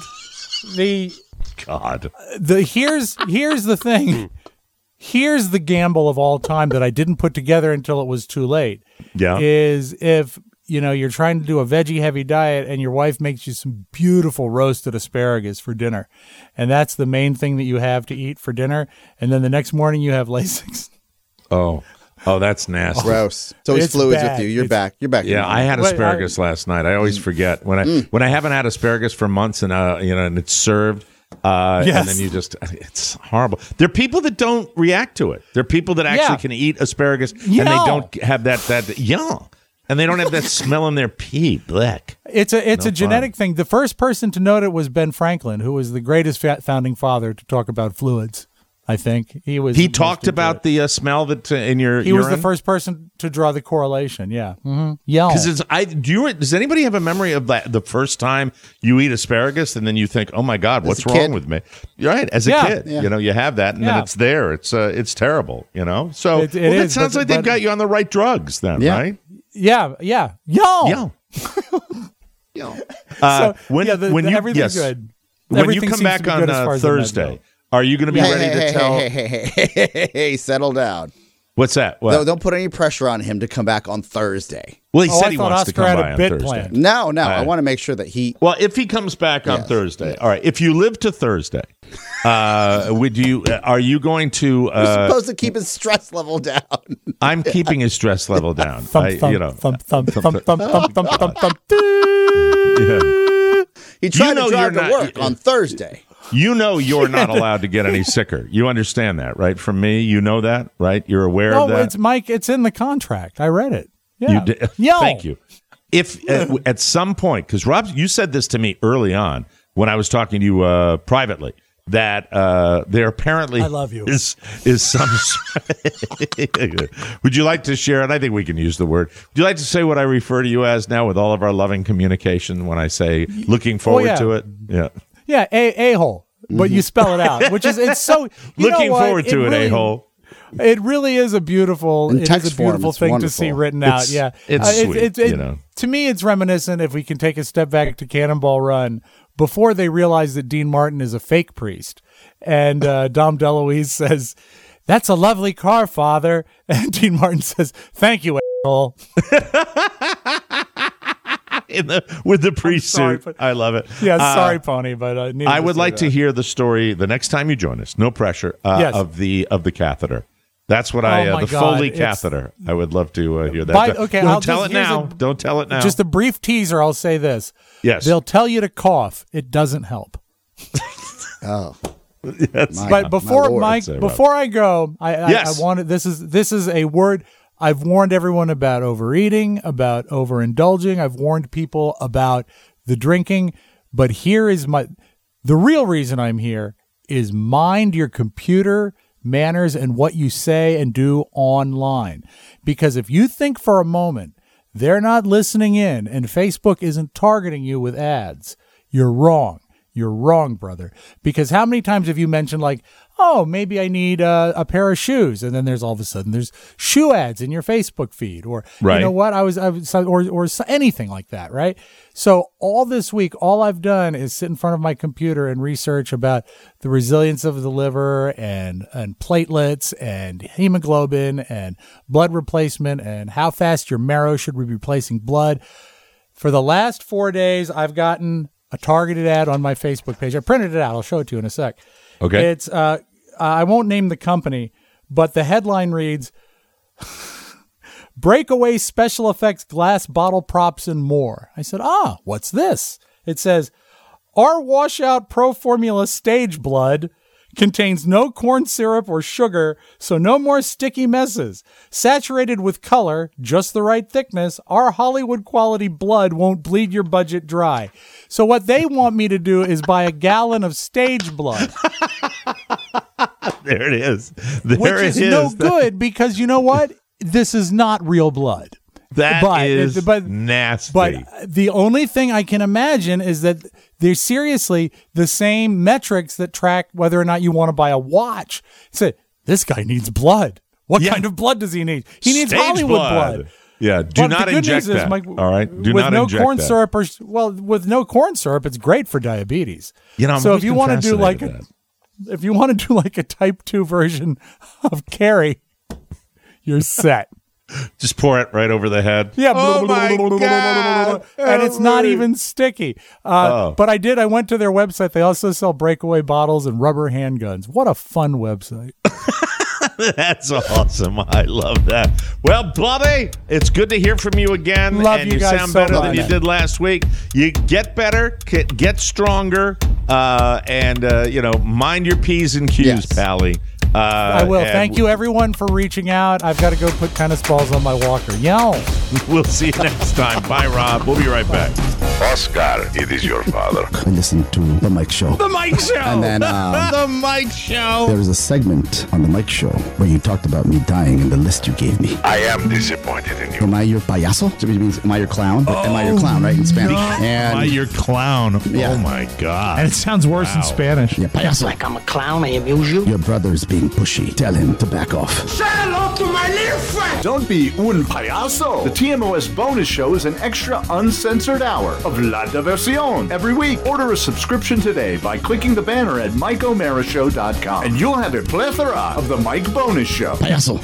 the God. the here's here's the thing. Here's the gamble of all time that I didn't put together until it was too late. Yeah. Is if you know you're trying to do a veggie heavy diet and your wife makes you some beautiful roasted asparagus for dinner, and that's the main thing that you have to eat for dinner, and then the next morning you have Lasix. Oh. Oh, that's nasty. Gross. It's always It's fluids bad. with you. You're It's- back. You're back. Yeah, I had Wait, asparagus last night. I always forget when I Mm. when I haven't had asparagus for months and uh, you know, and it's served. Uh, Yes. And then you just, it's horrible. There are people that don't react to it. There are people that actually Yeah. can eat asparagus and Yum. they don't have that, that, yum. And they don't have that smell in their pee. Blech. It's a it's No a genetic thing. The first person to note it was Ben Franklin, who was the greatest fa- founding father to talk about fluids. I think he was. He the most talked into about it. the uh, smell that uh, in your He urine? was the first person to draw the correlation. Yeah. Mm-hmm. Yum. Because it's I do you does anybody have a memory of that the first time you eat asparagus and then you think, oh my god, what's a wrong kid. with me? You're right, as a Yeah. kid, Yeah. you know, you have that and then Yeah. it's there. It's uh, it's terrible, you know. So It- it well, that is, sounds but- like they've but- got you on the right drugs, then, Yeah. right? Yeah. Yeah. Yum. Yeah. Uh, So, when yeah, the, when the, you everything's yes, good. when Everything you come seems to back be on good as uh, far as the meds Thursday, go. are you going to be Hey, ready hey, to hey, tell? hey, hey, hey, hey, hey, hey, settle down. What's that? What? No, don't put any pressure on him to come back on Thursday. well, he Oh, said I he thought wants to Oscar come had a by on bit Thursday. planned. No, no. I Uh, want to make sure that he. Well, if he comes back on Yes, Thursday, yes. all right. If you live to Thursday, uh, would you? Uh, are you going to? You're Uh, supposed to keep his stress level down. I'm keeping his stress level down. Thump, I, thump, you know, thump, thump, thump, thump, thump, thump, thump, thump. yeah. He tried know to drive you're to not- work on Thursday. You know you're not allowed to get any sicker. You understand that, right? From me, you know that, right? You're aware No, of that. it's Mike. It's in the contract. I read it. Yeah. You did. Yo. Thank you. If at, at some point, because Rob, you said this to me early on when I was talking to you uh, privately, that uh, there apparently I love you. is is some. Would you like to share it? I think we can use the word. Would you like to say what I refer to you as now with all of our loving communication when I say looking forward yeah. to it? Yeah. Yeah, a a hole, but you spell it out, which is it's so. You Looking know what? forward to it, really- a hole. It really is a beautiful. In It is text a beautiful form, it's thing wonderful. to see written It's- out. Yeah, it's Uh, it- sweet, it- it- you know. To me, it's reminiscent. If we can take a step back to Cannonball Run, before they realized that Dean Martin is a fake priest, and uh, Dom DeLuise says, "That's a lovely car, Father," and Dean Martin says, "Thank you, asshole." In the, with the priest sorry, suit. but- I love it. Yeah, Uh, sorry, Pony, but uh, needed I would say like that. to hear the story the next time you join us. No pressure. Uh, Yes. Of the of the catheter. That's what I Oh, uh, my the God, Foley it's- catheter. I would love to uh, hear that. By- Don't- okay, don't I'll tell just- it here's now. a- don't tell it now. Just a brief teaser. I'll say this. yes. They'll tell you to cough. It doesn't help. Oh, yes. my- But before Lord. Mike, Say, Rob. before I go, I, I, Yes. I wanted this is this is a word I've warned everyone about overeating, about overindulging. I've warned people about the drinking, but here is my the real reason I'm here is mind your computer manners and what you say and do online. Because if you think for a moment they're not listening in and Facebook isn't targeting you with ads, you're wrong. You're wrong, brother. Because how many times have you mentioned like, oh, maybe I need uh, a pair of shoes, and then there's all of a sudden there's shoe ads in your Facebook feed, or Right. you know what? I was, I was, or or anything like that, right? So all this week, all I've done is sit in front of my computer and research about the resilience of the liver and and platelets and hemoglobin and blood replacement and how fast your marrow should be replacing blood. For the last four days, I've gotten a targeted ad on my Facebook page. I printed it out. I'll show it to you in a sec. Okay. It's uh, I won't name the company, but the headline reads, "Breakaway special effects glass bottle props and more." I said, ah, what's this? It says, "Our washout Pro Formula stage blood contains no corn syrup or sugar, so no more sticky messes. Saturated with color, just the right thickness, our Hollywood quality blood won't bleed your budget dry." So what they want me to do is buy a gallon of stage blood, there it is. There which it is, is. no good because you know what? This is not real blood. That But- is but- nasty. But the only thing I can imagine is that they're seriously the same metrics that track whether or not you want to buy a watch. Say, this guy needs blood. What Yeah. kind of blood does he need? He needs Stage Hollywood blood. Yeah. Do But not the good inject news is, that. Mike, all right. Do with not no inject corn that. syrup or well, with no corn syrup, it's great for diabetes. You know, I'm so always if you been want to do like fascinated a, if you want to do like a type two version of Carrie, you're set. Just pour it right over the head. Yeah. Oh my God. And it's not even sticky. Uh, Oh. But I did. I went to their website. They also sell breakaway bottles and rubber handguns. What a fun website. That's awesome. I love that. Well, Bubby, it's good to hear from you again. Love and you you guys sound so better much. than you did last week. You get better, get, get stronger, uh, and, uh, you know, mind your P's and Q's, Yes. Pally. Uh, I will. and Thank you, everyone, for reaching out. I've got to go put tennis balls on my walker. Yo. We'll see you next time. Bye, Rob. We'll be right back. Oscar, it is your father. I listened to The Mike Show. The Mike Show. And then um, the Mike Show. there was a segment on The Mike Show where you talked about me dying in the list you gave me. I am disappointed in you. Am I your payaso? Which means, am I your clown? am I your clown, right, in Spanish? And, Why, your clown. Yeah. Oh, my God. And it sounds worse Wow. in Spanish. yeah, payaso. Like I'm a clown, I amuse you. Your brother's being pushy. Tell him to back off. Say hello to my little friend. Don't be un payaso. The T M O S bonus show is an extra uncensored hour of La Diversión every week. Order a subscription today by clicking the banner at mike o'mara show dot com, and you'll have a plethora of the Mike Bonus Show. Payaso.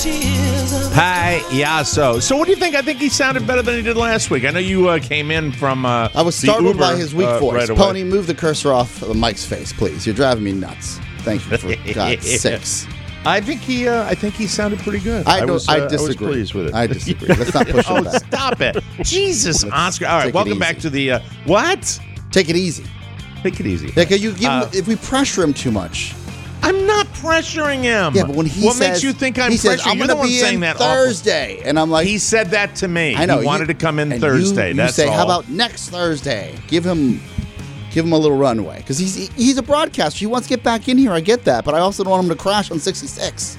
Hi, yeah. So, so what do you think? I think he sounded better than he did last week. I know you uh, came in from. Uh, I was the startled Uber, by his weak uh, voice. right away. Pony, move the cursor off of Mike's face, please. You're driving me nuts. Thank you for God's sakes. I think he. Uh, I think he sounded pretty good. I don't. was, I, uh, disagree. I was pleased with it. I disagree. Let's not push oh, him back. stop it! Jesus, Oscar. All right, take it welcome easy. back to the uh, what? Take it easy. Take it easy. Like you give Uh, him, if we pressure him too much. I'm not pressuring him. Yeah, but when he what says, makes you think I'm he says, pressuring? I'm You're going the one to be saying in that awful- Thursday, and I'm like, He said that to me. I know He wanted you- to come in and Thursday. You, That's you say, all. how about next Thursday? Give him, give him a little runway because he's he's a broadcaster. He wants to get back in here. I get that, but I also don't want him to crash on sixty-six.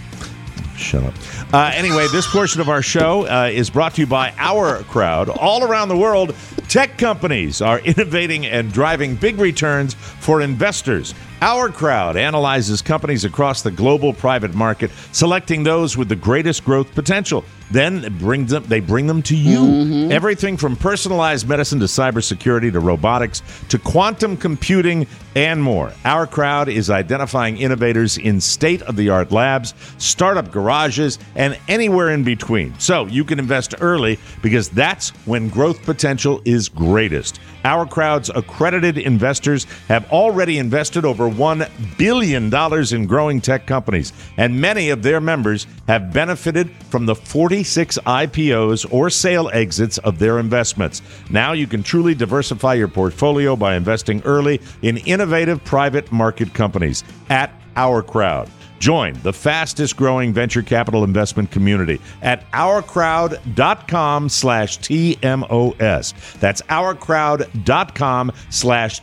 Shut up. Uh, anyway, this portion of our show uh, is brought to you by Our Crowd. All around the world, tech companies are innovating and driving big returns for investors. Our Crowd analyzes companies across the global private market, selecting those with the greatest growth potential. Then it brings them, they bring them to you. Mm-hmm. Everything from personalized medicine to cybersecurity to robotics to quantum computing and more. Our Crowd is identifying innovators in state-of-the-art labs, startup garages, and anywhere in between. So you can invest early because that's when growth potential is greatest. Our Crowd's accredited investors have already invested over one billion dollars in growing tech companies, and many of their members have benefited from the forty-six I P Os or sale exits of their investments. Now you can truly diversify your portfolio by investing early in innovative private market companies at Our Crowd. Join the fastest growing venture capital investment community at ourcrowd.com slash TMOS. That's ourcrowd.com slash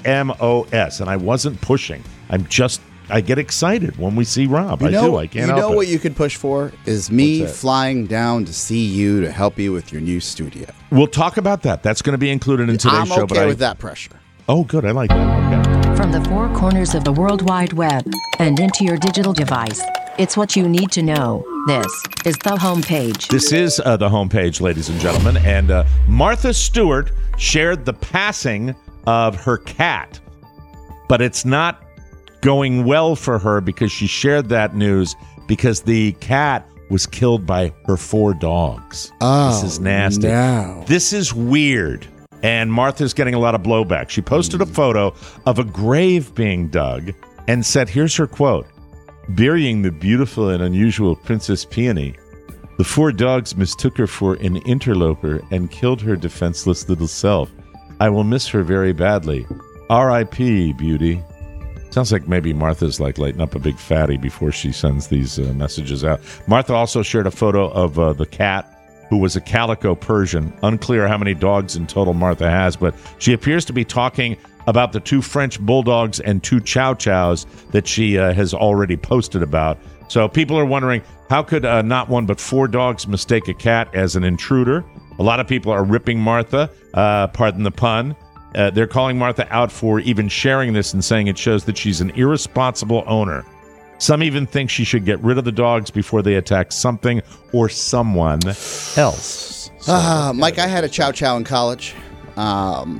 TMOS. And I wasn't pushing. I'm just, I get excited when we see Rob. You I know, do. I can't You help know it. what you could push for is me What's that? flying down to see you to help you with your new studio. We'll talk about that. That's going to be included in today's I'm show. okay but I, with that pressure. Oh, good. I like that. Okay. From the four corners of the World Wide Web and into your digital device, it's what you need to know. This is the homepage. This is uh, the homepage, ladies and gentlemen. And uh, Martha Stewart shared the passing of her cat. But it's not going well for her because she shared that news because the cat was killed by her four dogs. Oh, this is nasty. no. This is weird. And Martha's getting a lot of blowback. She posted a photo of a grave being dug and said, here's her quote, "Burying the beautiful and unusual Princess Peony, the four dogs mistook her for an interloper and killed her defenseless little self. I will miss her very badly. R I P, beauty." Sounds like maybe Martha's like lighting up a big fatty before she sends these uh, messages out. Martha also shared a photo of uh, the cat, who was a calico Persian. Unclear how many dogs in total Martha has, but she appears to be talking about the two French bulldogs and two chow chows that she uh, has already posted about. So people are wondering, how could uh, not one but four dogs mistake a cat as an intruder? A lot of people are ripping Martha, uh, pardon the pun. Uh, they're calling Martha out for even sharing this and saying it shows that she's an irresponsible owner. Some even think she should get rid of the dogs before they attack something or someone else. So, Uh, Mike, I had a chow chow in college. Um,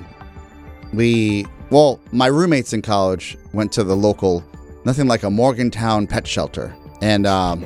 we, well, my roommates in college went to the local, nothing like a Morgantown pet shelter. And, um,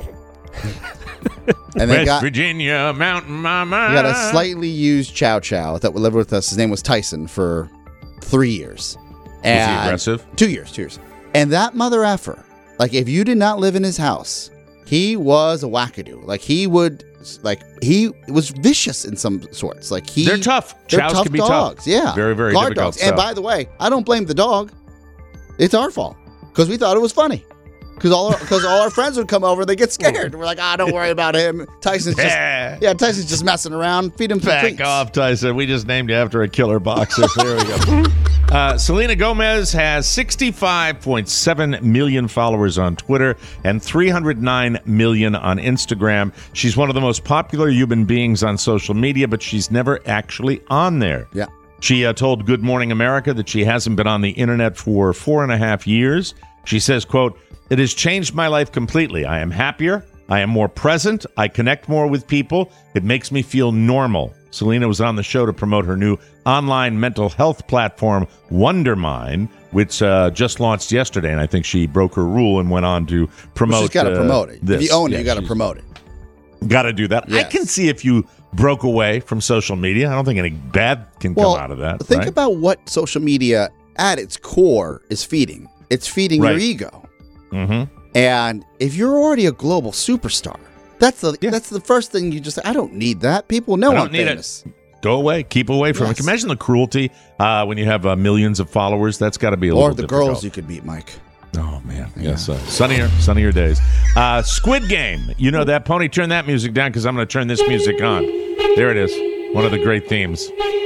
and they West got, Virginia, Mountain Mama. we got a slightly used chow chow that lived with us. His name was Tyson for three years. Was he aggressive? Two years, two years. And that mother effer, like if you did not live in his house, he was a wackadoo. Like he would, like he was vicious in some sorts. Like he, they're tough. They're Chows tough can be dogs. tough. Yeah, Very, very guard difficult dogs. And stuff. by the way, I don't blame the dog. It's our fault because we thought it was funny. Because all because all our friends would come over, they get scared. We're like, ah, don't worry about him. Tyson's just Yeah. yeah, Tyson's just messing around. Feed him some Back treats. off, Tyson. We just named you after a killer boxer. There we go. Uh, Selena Gomez has sixty-five point seven million followers on Twitter and three hundred nine million on Instagram. She's one of the most popular human beings on social media, but she's never actually on there. Yeah. She uh, told Good Morning America that she hasn't been on the internet for four and a half years. She says, quote, "It has changed my life completely. I am happier. I am more present. I connect more with people. It makes me feel normal." Selena was on the show to promote her new online mental health platform, Wondermind, which uh, just launched yesterday. And I think she broke her rule and went on to promote Well, she's got to uh, promote it. this. If you own it, Yeah, you got to she's promote it. Got to do that. I Yes. can see if you broke away from social media. I don't think any bad can Well, come out of that. think right? about what social media at its core is feeding. It's feeding Right. your ego. Mm-hmm. And if you're already a global superstar, that's the Yeah. that's the first thing you just say, I don't need that. People know I don't I'm need famous. it. Go away. Keep away from Yes. it. Can you imagine the cruelty uh, when you have uh, millions of followers? That's got to be a Or little the difficult. girls you could meet, Mike. Oh, man. Yes. Uh, sunnier, sunnier days. Uh, Squid Game. You know that. Pony, turn that music down because I'm going to turn this music on. There it is. One of the great themes.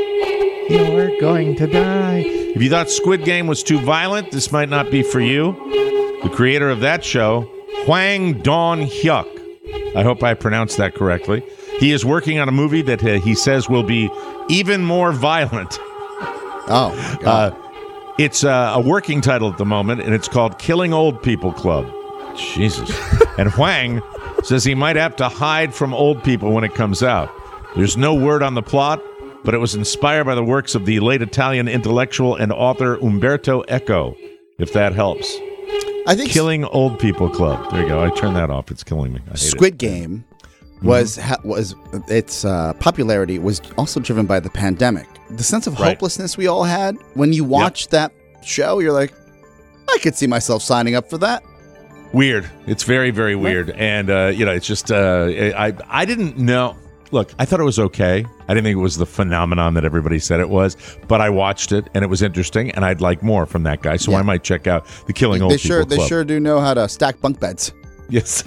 You're going to die. If you thought Squid Game was too violent, this might not be for you. The creator of that show, Hwang Dong-hyuk. I hope I pronounced that correctly. He is working on a movie that uh, he says will be even more violent. Oh, my God. Uh, it's uh, a working title at the moment, and it's called Killing Old People Club. Jesus. And Hwang says he might have to hide from old people when it comes out. There's no word on the plot, but it was inspired by the works of the late Italian intellectual and author Umberto Eco, if that helps. I think Killing Old People Club. There you go. I turned that off. It's killing me. I hate Squid it. Game was ha- was its uh, popularity was also driven by the pandemic. The sense of Right. hopelessness we all had when you watch that show, you're like, I could see myself signing up for that. Weird. It's very, very weird. And, uh, you know, it's just, uh, I, I didn't know. Look, I thought it was okay. I didn't think it was the phenomenon that everybody said it was, but I watched it and it was interesting, and I'd like more from that guy. So Yeah. I might check out the Killing Old They People sure Club. they sure do know how to stack bunk beds. Yes.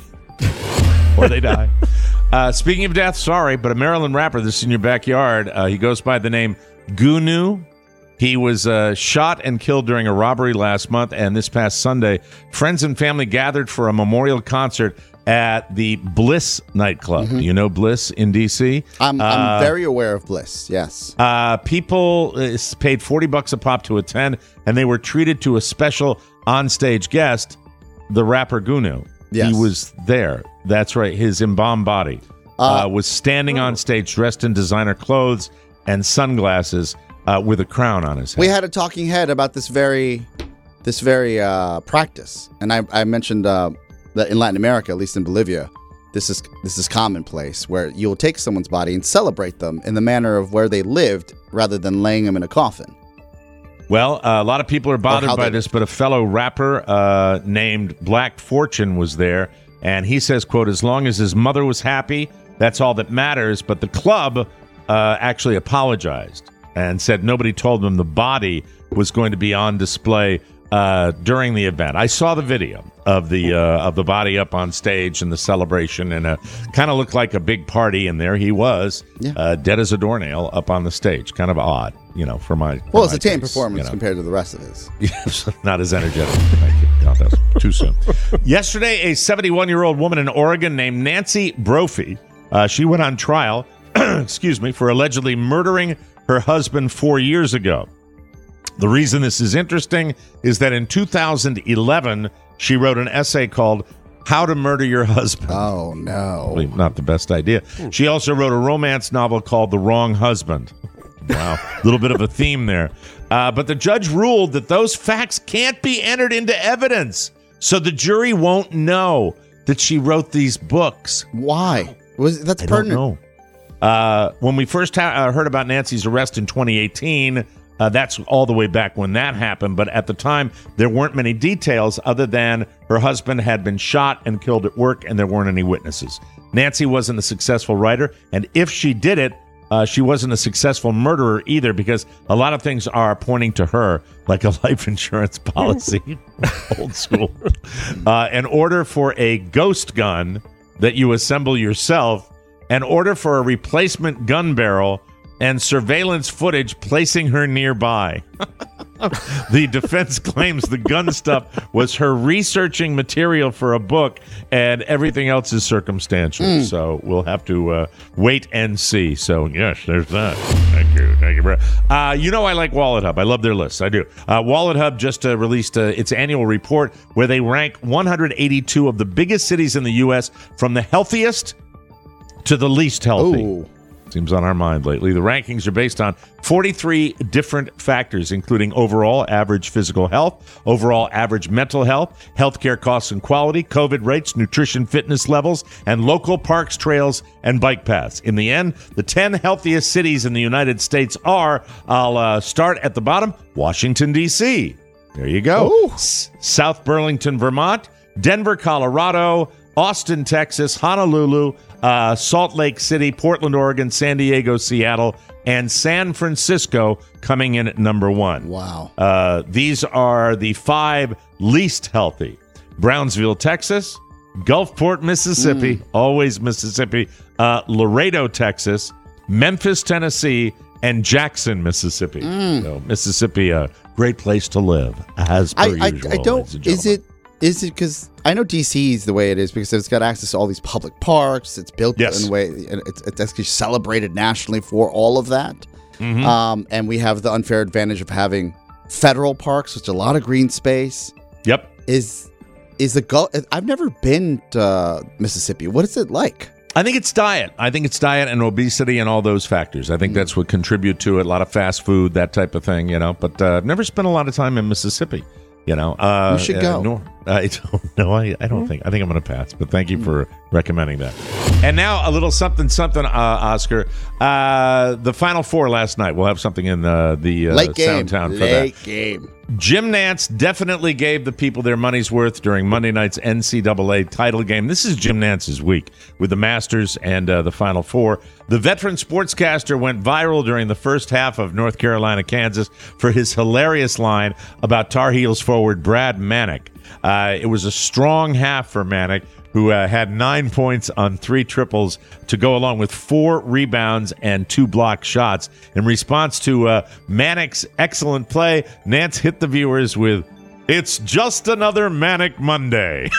Or they die. Uh, speaking of death, sorry, but a Maryland rapper that's in your backyard, uh, he goes by the name Gunu. He was uh, shot and killed during a robbery last month, and this past Sunday, friends and family gathered for a memorial concert at the Bliss nightclub. Mm-hmm. Do you know Bliss in D C? I'm, Uh, I'm very aware of Bliss. Yes. Uh, people uh, paid forty bucks a pop to attend, and they were treated to a special onstage guest, the rapper Gunu. Yes. He was there. That's right. His embalmed body uh, Uh, was standing on stage dressed in designer clothes and sunglasses uh, with a crown on his head. We had a talking head about this very, this very uh, practice, and I, I mentioned uh, that in Latin America, at least in Bolivia, this is this is commonplace where you'll take someone's body and celebrate them in the manner of where they lived, rather than laying them in a coffin. Well, uh, a lot of people are bothered how by they- this, but a fellow rapper uh, named Black Fortune was there, and he says, quote, as long as his mother was happy, that's all that matters. But the club uh, actually apologized and said nobody told them the body was going to be on display uh, during the event. I saw the video of the uh, of the body up on stage and the celebration, and uh, kind of looked like a big party, and there he was, Yeah. uh, dead as a doornail up on the stage. Kind of odd, you know, for my for Well, it's my a tame taste, performance you know. compared to the rest of his. Yes, not as energetic. Thank you. God, that was too soon. Yesterday, a seventy-one-year-old woman in Oregon named Nancy Brophy, uh, she went on trial, excuse me, for allegedly murdering her husband four years ago. The reason this is interesting is that in two thousand eleven, she wrote an essay called How to Murder Your Husband. Oh no! Probably not the best idea. She also wrote a romance novel called The Wrong Husband. Wow, a little bit of a theme there. Uh, but the judge ruled that those facts can't be entered into evidence, so the jury won't know that she wrote these books. Why? Was that's I don't pertinent? know. Uh, when we first ha- uh, heard about Nancy's arrest in twenty eighteen, Uh, that's all the way back when that happened. But at the time, there weren't many details other than her husband had been shot and killed at work, and there weren't any witnesses. Nancy wasn't a successful writer, and if she did it, uh, she wasn't a successful murderer either, because a lot of things are pointing to her, like a life insurance policy, old school. Uh, an order for a ghost gun that you assemble yourself, an order for a replacement gun barrel, and surveillance footage placing her nearby. The defense claims the gun stuff was her researching material for a book, and everything else is circumstantial. Mm. So we'll have to uh, wait and see. So, yes, there's that. Thank you. Thank you, bro. Uh, you know I like Wallet Hub. I love their lists. I do. Uh, Wallet Hub just uh, released uh, its annual report where they rank one hundred eighty-two of the biggest cities in the U S from the healthiest to the least healthy. Ooh. Seems on our mind lately. The rankings are based on forty-three different factors, including overall average physical health, overall average mental health, healthcare costs and quality, COVID rates, nutrition fitness levels, and local parks, trails, and bike paths. In the end, the ten healthiest cities in the United States are, I'll uh, start at the bottom, Washington, D C There you go. S- South Burlington, Vermont, Denver, Colorado, Austin, Texas, Honolulu, uh, Salt Lake City, Portland, Oregon, San Diego, Seattle, and San Francisco coming in at number one. Wow. Uh, these are the five least healthy. Brownsville, Texas, Gulfport, Mississippi, mm. always Mississippi, uh, Laredo, Texas, Memphis, Tennessee, and Jackson, Mississippi. Mm. So Mississippi, a great place to live, as per I, usual. I, I don't, is it, Is it because I know D C is the way it is because it's got access to all these public parks. It's built yes. in a way, and it's, it's actually celebrated nationally for all of that. Mm-hmm. Um, and we have the unfair advantage of having federal parks, which is a lot of green space. Yep. Is is the Gulf? I've never been to uh, Mississippi. What is it like? I think it's diet. I think it's diet and obesity and all those factors. I think that's what contribute to it. A lot of fast food, that type of thing, you know. But uh, I've never spent a lot of time in Mississippi. You know, uh, you should go. Uh, nor, I don't know. I, I don't think. I think I'm going to pass. But thank you for recommending that. And now a little something, something, uh, Oscar. Uh, the Final Four last night. We'll have something in uh, the uh, Late game. Soundtown for Late that. game. Jim Nantz definitely gave the people their money's worth during Monday night's N C double A title game. This is Jim Nantz's week with the Masters and uh, the Final Four. The veteran sportscaster went viral during the first half of North Carolina, Kansas for his hilarious line about Tar Heels forward Brad Manick. Uh, it was a strong half for Manick, who uh, had nine points on three triples to go along with four rebounds and two blocked shots. In response to uh, Manick's excellent play, Nantz hit the viewers with, "It's just another Manick Monday."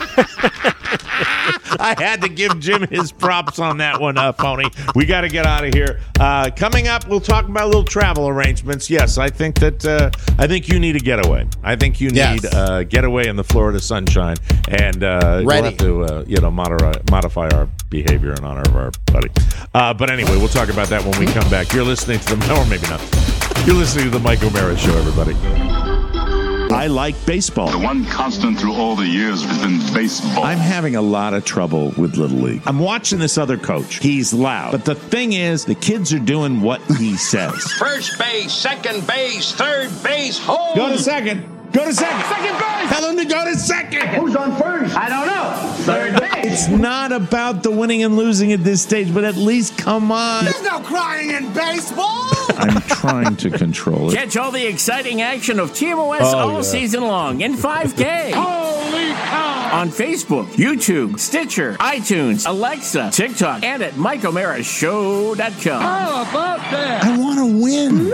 I had to give Jim his props on that one, uh, Pony. We got to get out of here. Uh, coming up, we'll talk about little travel arrangements. Yes, I think that uh, I think you need a getaway. I think you need yes. a uh, getaway in the Florida sunshine, and uh, we'll have to uh, you know modify, modify our behavior in honor of our buddy. Uh, but anyway, we'll talk about that when we come back. You're listening to the, or maybe not. You're listening to the Mike O'Mara Show, everybody. I like baseball. The one constant through all the years has been baseball. I'm having a lot of trouble with Little League. I'm watching this other coach. He's loud. But the thing is, the kids are doing what he says. First base, second base, third base, home. Go to second. Go to second. Second base. Tell him to go to second. Who's on first? I don't know. Third base. It's not about the winning and losing at this stage, but at least come on. There's no crying in baseball. I'm trying to control it. Catch all the exciting action of T M O S oh, all yeah. season long in five K. Holy cow. On Facebook, YouTube, Stitcher, iTunes, Alexa, TikTok, and at Mike O'Mara Show dot com. How about that? I want to win.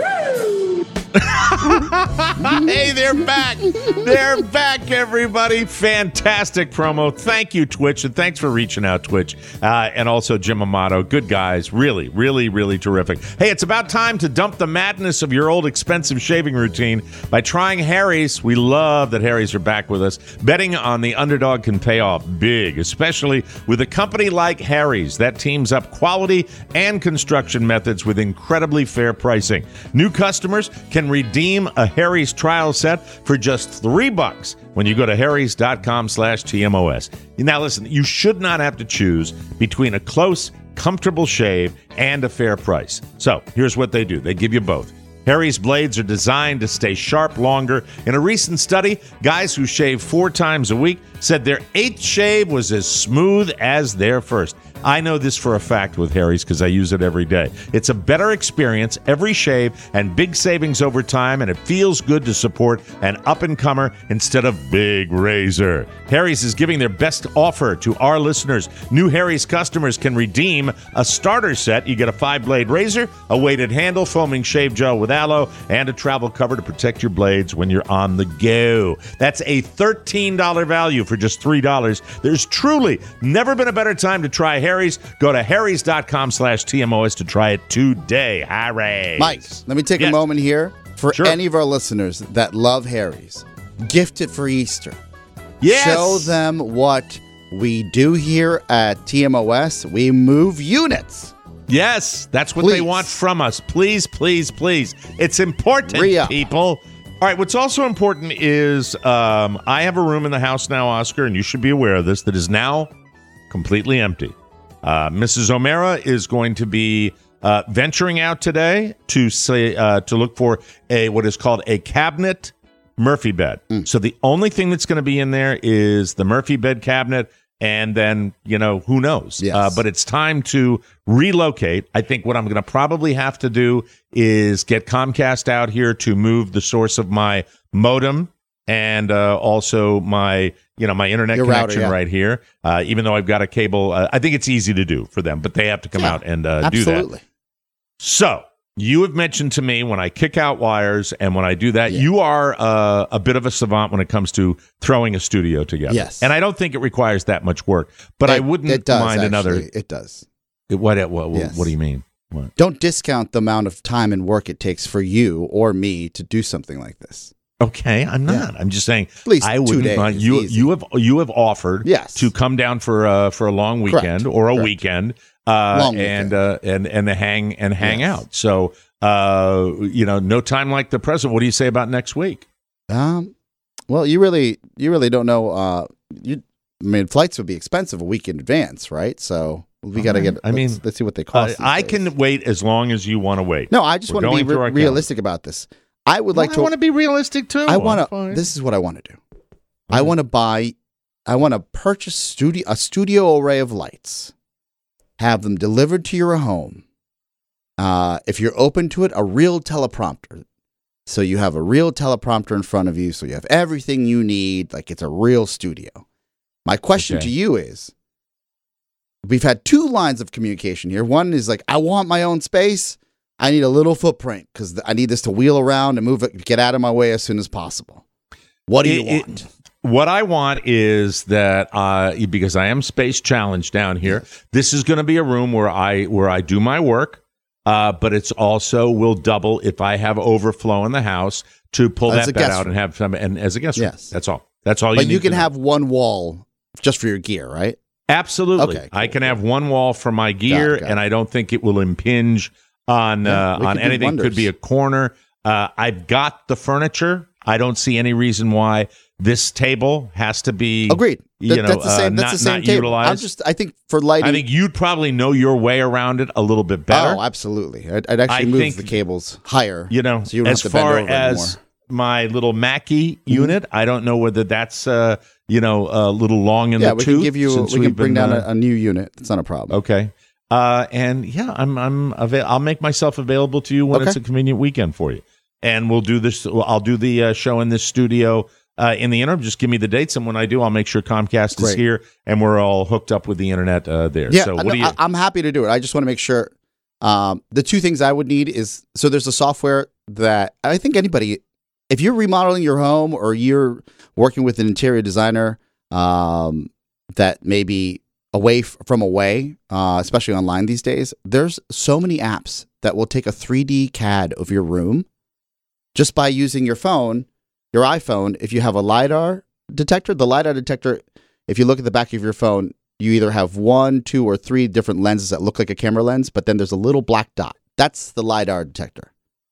Hey, they're back. They're back, everybody. Fantastic promo. Thank you, Twitch, and thanks for reaching out, Twitch. Uh, and also Jim Amato. Good guys. Really, really, really terrific. Hey, it's about time to dump the madness of your old expensive shaving routine by trying Harry's. We love that Harry's are back with us. Betting on the underdog can pay off big, especially with a company like Harry's that teams up quality and construction methods with incredibly fair pricing. New customers can redeem a Harry's trial set for just three bucks when you go to harrys.com slash TMOS. Now listen, you should not have to choose between a close, comfortable shave and a fair price. So here's what they do. They give you both. Harry's blades are designed to stay sharp longer. In a recent study, guys who shave four times a week said their eighth shave was as smooth as their first. I know this for a fact with Harry's because I use it every day. It's a better experience every shave and big savings over time, and it feels good to support an up-and-comer instead of big razor. Harry's is giving their best offer to our listeners. New Harry's customers can redeem a starter set. You get a five-blade razor, a weighted handle, foaming shave gel with aloe, and a travel cover to protect your blades when you're on the go. That's a thirteen dollars value for just three dollars. There's truly never been a better time to try Harry's. Go to harrys.com slash TMOS to try it today. Harry's. Mike, let me take Yes. a moment here for Sure. any of our listeners that love Harry's. Gift it for Easter. Yes. Show them what we do here at T M O S. We move units. Yes, that's what Please. they want from us. Please, please, please. It's important, Re-up. people. All right, what's also important is um, I have a room in the house now, Oscar, and you should be aware of this, that is now completely empty. Uh, Missus O'Mara is going to be uh, venturing out today to say uh, to look for a what is called a cabinet Murphy bed. Mm. So the only thing that's going to be in there is the Murphy bed cabinet, and then, you know, who knows? Yes. Uh, but it's time to relocate. I think what I'm going to probably have to do is get Comcast out here to move the source of my modem and uh, also my, you know, my internet Your connection router, yeah. right here. Uh, even though I've got a cable, uh, I think it's easy to do for them, but they have to come Yeah, out and uh, do that. absolutely. So you have mentioned to me when I kick out wires and when I do that, Yeah. you are uh, a bit of a savant when it comes to throwing a studio together. Yes. And I don't think it requires that much work, but I It- wouldn't it does, mind another. actually. It does. What, what, what, Yes. what do you mean? What? Don't discount the amount of time and work it takes for you or me to do something like this. Okay, I'm not. I'm just saying. At least I two wouldn't days mind. is You easy. you have you have offered Yes. to come down for uh for a long Correct. weekend or a Correct. weekend uh Long and weekend. uh and and to hang and hang Yes. out. So uh you know, no time like the present. What do you say about next week? Um, well, you really, you really don't know. Uh, you, I mean, flights would be expensive a week in advance, right? So we got to All right. get. I mean, let's, let's see what they Uh, cost. these I days. can wait as long as you want to wait. No, I just We're want to going be through re- our calendar. realistic about this. I would like Well, to. I want to be realistic too. I I'm want to. fine. This is what I want to do. I want to buy. I want to purchase studio a studio array of lights, have them delivered to your home. Uh, if you're open to it, a real teleprompter. So you have a real teleprompter in front of you. So you have everything you need. Like it's a real studio. My question Okay. to you is: we've had two lines of communication here. One is like, I want my own space. I need a little footprint because I need this to wheel around and move it, get out of my way as soon as possible. What do you It- it- want? What I want is that uh, because I am space challenged down here, this is going to be a room where I where I do my work, uh, but it's also will double if I have overflow in the house to pull As that a bed guest out room. and have some and as a guest room. Yes. That's all. That's all. But you, you need can to know. have one wall just for your gear, right? Absolutely. Okay, I cool, can cool. have one wall for my gear, got and it. I don't think it will impinge on Yeah, uh, we on could do anything. Could wonders. be a corner. Uh, I've got the furniture. I don't see any reason why this table has to be Agreed. You That- know, that's the same. uh, that's not, the same not table. utilized. I'm just. I think for lighting. I think you'd probably know your way around it a little bit better. Oh, absolutely. I'd, I'd actually I move think- the cables higher. You know, so you don't as have to bend far over as anymore. my little Mackie unit, I don't know whether that's uh, you know a little long in Yeah, the we tooth. can give you. since We can we've bring been, down uh, a, a new unit. That's not a problem. Okay. Uh, and yeah, I'm I'm ava- I'll make myself available to you when Okay. it's a convenient weekend for you, and we'll do this. I'll do the uh, show in this studio uh, in the interim. Just give me the dates, and when I do, I'll make sure Comcast is Great. here, and we're all hooked up with the internet uh, there. Yeah, So I what know- do you? I, I'm happy to do it. I just want to make sure. Um, the two things I would need is so there's a software that I think anybody, if you're remodeling your home or you're working with an interior designer um, that may be away f- from away, uh, especially online these days, there's so many apps that will take a three D C A D of your room just by using your phone, your iPhone. If you have a LiDAR detector, the LiDAR detector, if you look at the back of your phone, you either have one, two, or three different lenses that look like a camera lens, but then there's a little black dot. That's the LiDAR detector.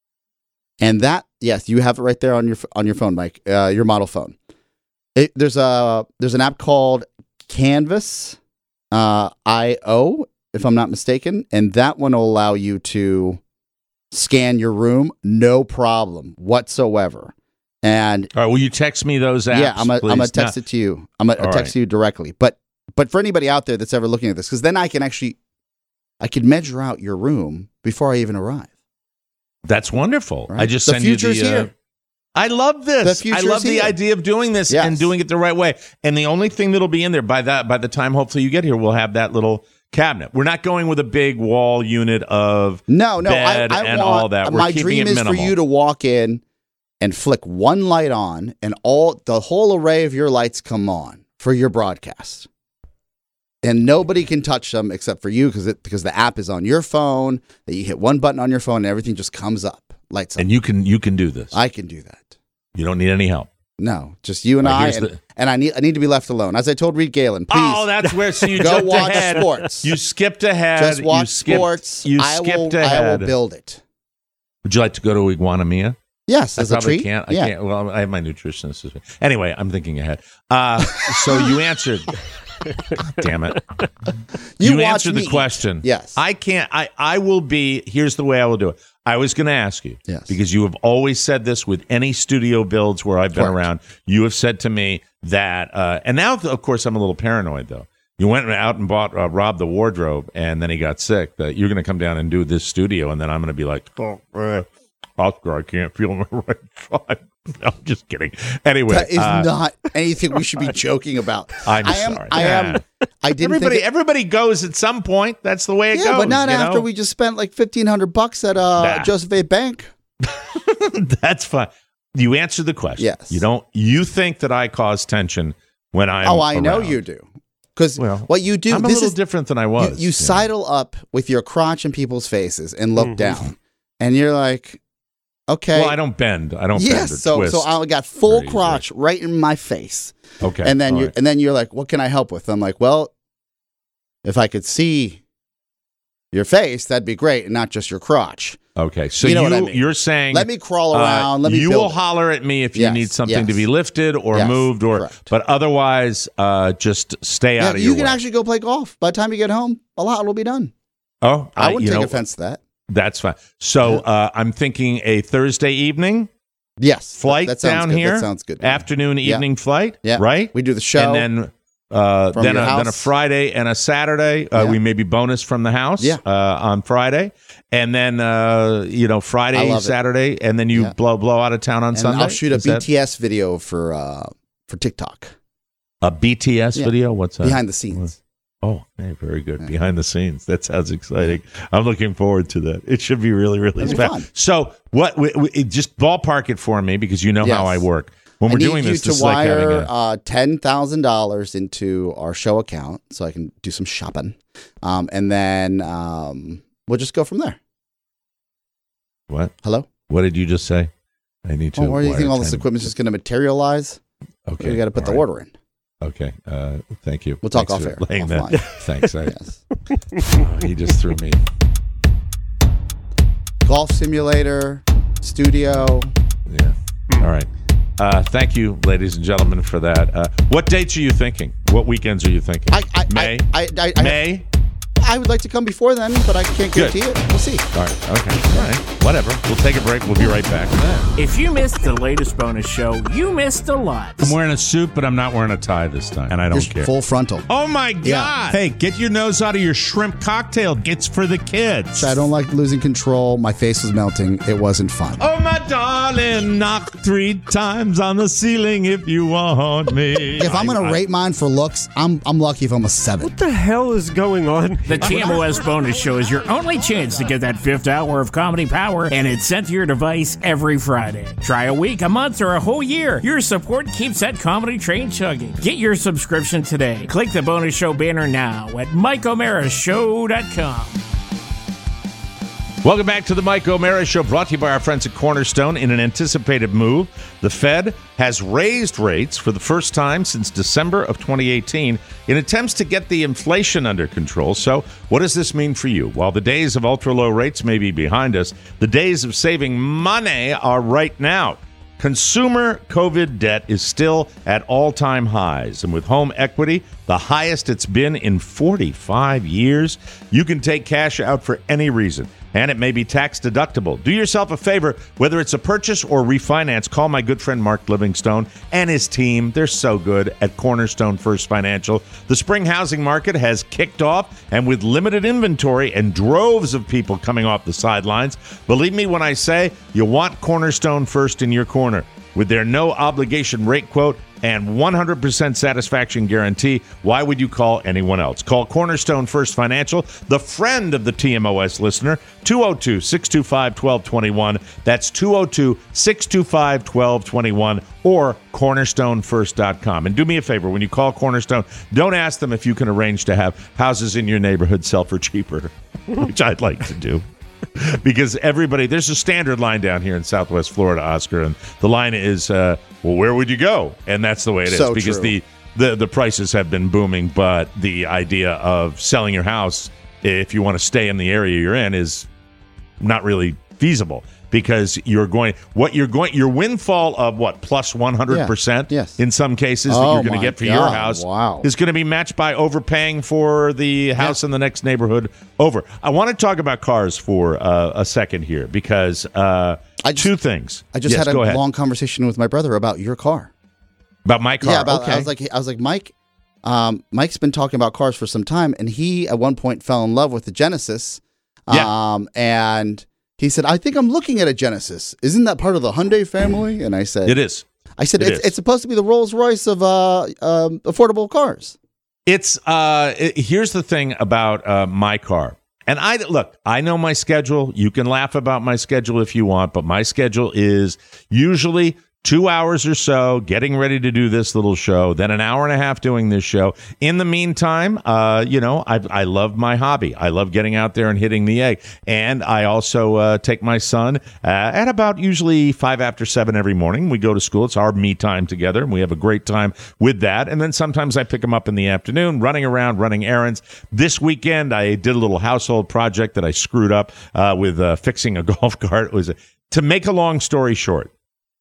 And that, yes, you have it right there on your on your phone, Mike, uh, your model phone. It, there's a there's an app called Canvas uh, I O, if I'm not mistaken, and that one will allow you to scan your room, no problem whatsoever. And all right, will you text me those apps? Yeah, I'm gonna I'm gonna text no. it to you. I'm gonna All text right. you directly. But but for anybody out there that's ever looking at this, because then I can actually I can measure out your room before I even arrive. That's wonderful. Right? I just The send you future's the. Uh, here. I love this. The I future's love the here. idea of doing this Yes. and doing it the right way. And the only thing that'll be in there by that by the time hopefully you get here, we'll have that little cabinet. We're not going with a big wall unit of No, no, bed I, I and want, all that. We're my keeping dream it is minimal. for you to walk in and flick one light on, and all the whole array of your lights come on for your broadcast. And nobody can touch them except for you because it because the app is on your phone. That you hit one button on your phone and everything just comes up, lights up. And you can you can do this. I can do that. You don't need any help. No, just you and Well, I, here's and, the- and I need I need to be left alone. As I told Reed Galen, please. Oh, that's where so you go jumped watch ahead. sports. You skipped ahead. Just watch you skipped, sports. You I skipped will, ahead. I will build it. Would you like to go to Iguanamia? Yes, I as a probably treat. can't. I yeah. can't. Well, I have my nutritionist. with me. Anyway, I'm thinking ahead. Uh, so you answered. Damn it! You You, watch answered me the eat. question. Yes. I can't. I I will be. Here's the way I will do it. I was going to ask you. Yes. Because you have always said this with any studio builds where I've been Correct. around. You have said to me that, uh, and now of course I'm a little paranoid though. You went out and bought uh, Rob the wardrobe, and then he got sick. That you're going to come down and do this studio, and then I'm going to be like, oh, uh, Oscar, I can't feel my right side. I'm just kidding. Anyway, That is uh, not anything we should be joking about. I'm I am. sorry. I am. I didn't everybody, think it, everybody goes at some point. That's the way it yeah, goes. but not you after know? we just spent like fifteen hundred bucks at uh, Nah. Joseph A. Bank. That's fine. You answered the question. Yes. You don't. You think that I cause tension when I'm. Oh, I know around. you do. Because Well, what you do, I'm a this little is different than I you, was. you know. sidle up with your crotch in people's faces and look down, and you're like, okay. Well, I don't bend. I don't bend Yes, or so twist. so I got full very easily. crotch right in my face. Okay. And then all you right. and then you're like, what can I help with? I'm like, well, if I could see your face, that'd be great, and not just your crotch. Okay. So You know you, what I mean. you're saying Let me crawl uh, around. let me you build will it. holler at me if you Yes, need something to yes. be lifted or Yes, moved, or correct. but otherwise, uh, just stay Yeah, out of you your can way. actually go play golf. By the time you get home, a lot will be done. oh, I wouldn't you take know, offense to that. That's fine. So uh, I'm thinking a Thursday evening Yes, flight that, that sounds down good. here. That sounds good. to me. Afternoon, Yeah. evening flight. Yeah. Right. We do the show. and then uh, From then a, your then a house. Friday and a Saturday. Uh, Yeah. We maybe bonus from the house. Yeah. uh, on Friday, and then uh, you know I Friday, love it. Saturday, and then you Yeah. blow blow out of town on and Sunday. I'll shoot a Is that B T S video for uh, for TikTok a B T S Yeah. video. What's that? behind the scenes. Oh, hey, very good. Behind the scenes. That sounds exciting. I'm looking forward to that. It should be really, really It'll be special. fun. So, what? We, we, just ballpark it for me because you know Yes. how I work. When I we're need doing you this, to this is like having wire a. uh, ten thousand dollars into our show account so I can do some shopping, um, and then um, we'll just go from there. What? Hello. What did you just say? I need to. Well, where do you wire think all this ten- equipment's just going to materialize? Okay, We got to put all the right. order in. Okay. Uh, thank you. We'll talk Thanks off for air, laying that- offline. Thanks. I, Yes. oh, he just threw me. Golf simulator, studio. Yeah. All right. Uh, thank you, ladies and gentlemen, for that. Uh, what dates are you thinking? What weekends are you thinking? I, I, May. I, I, I, May. I would like to come before then, but I can't Good. guarantee it. We'll see. All right. Okay. All right. Whatever. We'll take a break. We'll be right back. If you missed the latest bonus show, you missed a lot. I'm wearing a suit, but I'm not wearing a tie this time, and I don't You're care. full frontal. Oh my God! Yeah. Hey, get your nose out of your shrimp cocktail. It's for the kids. I don't like losing control. My face was melting. It wasn't fun. Oh my darling, knock three times on the ceiling if you want me. If I'm going to rate mine for looks, I'm I'm lucky if I'm a seven. What the hell is going on? The T M O S bonus show is your only chance to get that fifth hour of comedy power, and it's sent to your device every Friday. Try a week, a month, or a whole year. Your support keeps that comedy train chugging. Get your subscription today. Click the bonus show banner now at Mike O'Mara Show dot com. Welcome back to the Mike O'Mara Show, brought to you by our friends at Cornerstone. In an anticipated move, the Fed has raised rates for the first time since December of twenty eighteen in attempts to get the inflation under control. So what does this mean for you? While the days of ultra-low rates may be behind us, the days of saving money are right now. Consumer COVID debt is still at all-time highs, and with home equity, the highest it's been in forty-five years, you can take cash out for any reason. and it may be tax deductible. Do yourself a favor, whether it's a purchase or refinance, call my good friend Mark Livingstone and his team. They're so good at Cornerstone First Financial. The spring housing market has kicked off, and with limited inventory and droves of people coming off the sidelines, believe me when I say you want Cornerstone First in your corner. With their no-obligation rate quote and one hundred percent satisfaction guarantee, why would you call anyone else? Call Cornerstone First Financial, the friend of the T M O S listener, two oh two, six two five, one two two one. That's two oh two, six two five, one two two one or cornerstone first dot com. And do me a favor, when you call Cornerstone, don't ask them if you can arrange to have houses in your neighborhood sell for cheaper, which I'd like to do. Because everybody, there's a standard line down here in Southwest Florida, Oscar, and the line is, uh, well, where would you go? And that's the way it is. So because true. the, the the prices have been booming, but the idea of selling your house, if you want to stay in the area you're in, is not really feasible. Because you're going, what you're going, your windfall of what, plus one hundred percent Yeah. Yes. in some cases Oh, that you're going my to get for God. your house Wow. is going to be matched by overpaying for the house in the next neighborhood over. I want to talk about cars for uh, a second here because uh, I just, two things. I just Yes, had go a ahead. long conversation with my brother about your car. About my car? Yeah, about, okay. I was like, I was like, Mike. Um, Mike's been talking about cars for some time, and he at one point fell in love with the Genesis. Yeah. Um, and he said, "I think I'm looking at a Genesis. Isn't that part of the Hyundai family?" And I said, It is. I said, It it's, is. it's supposed to be the Rolls Royce of uh, um, affordable cars. It's uh, it, here's the thing about uh, my car. And I look, I know my schedule. You can laugh about my schedule if you want, but my schedule is usually two hours or so getting ready to do this little show, then an hour and a half doing this show. In the meantime, uh, you know, I, I love my hobby. I love getting out there and hitting the egg. And I also uh, take my son uh, at about usually five after seven every morning. We go to school. It's our me time together, and we have a great time with that. And then sometimes I pick him up in the afternoon, running around, running errands. This weekend, I did a little household project that I screwed up uh, with uh, fixing a golf cart. It was a, to make a long story short,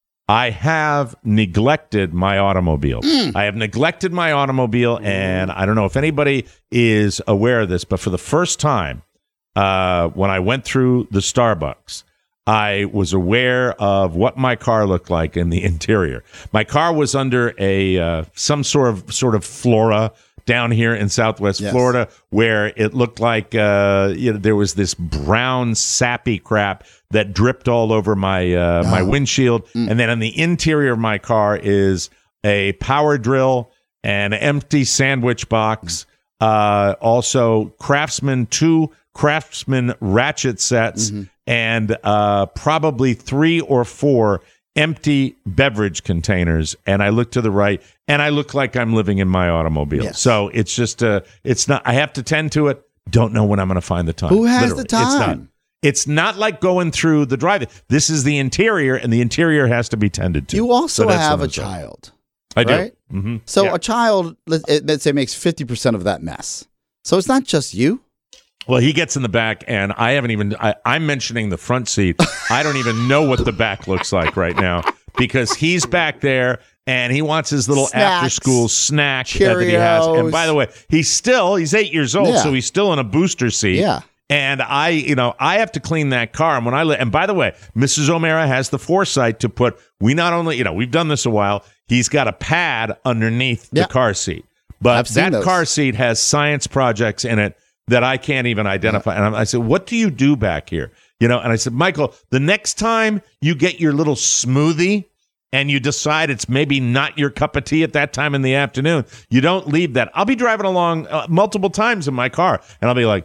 I have neglected my automobile. Mm. I have neglected my automobile, and I don't know if anybody is aware of this, but for the first time, uh, when I went through the Starbucks, I was aware of what my car looked like in the interior. My car was under a uh, some sort of sort of flora down here in Southwest Yes. Florida, where it looked like uh, you know, there was this brown sappy crap that dripped all over my uh, my windshield. Mm. And then on the interior of my car is a power drill, an empty sandwich box, uh, also Craftsman, two Craftsman ratchet sets, Mm-hmm. and uh, probably three or four empty beverage containers. And I look to the right, and I look like I'm living in my automobile. Yes. So it's just, uh, it's not, I have to tend to it. Don't know when I'm going to find the time. Who has Literally. the It's not. time? It's not like going through the drive. This is the interior, and the interior has to be tended to. You also So that's have what a I'm saying. child. I right? do. Mm-hmm. So Yeah. a child, let- it- let's say, makes fifty percent of that mess. So it's not just you. Well, he gets in the back, and I haven't even, I, I'm mentioning the front seat. I don't even know what the back looks like right now because he's back there, and he wants his little Snacks, after-school snack uh, that he has. And Cheerios. by the way, he's still, he's eight years old, Yeah. so he's still in a booster seat. Yeah. And I, you know, I have to clean that car. And when I, li- and by the way, Missus O'Mara has the foresight to put, we not only, you know, we've done this a while, he's got a pad underneath Yeah. the car seat. But I've seen that those. car seat has science projects in it that I can't even identify. And I said, what do you do back here? You know, and I said, Michael, the next time you get your little smoothie and you decide it's maybe not your cup of tea at that time in the afternoon, you don't leave that. I'll be driving along uh, multiple times in my car, and I'll be like,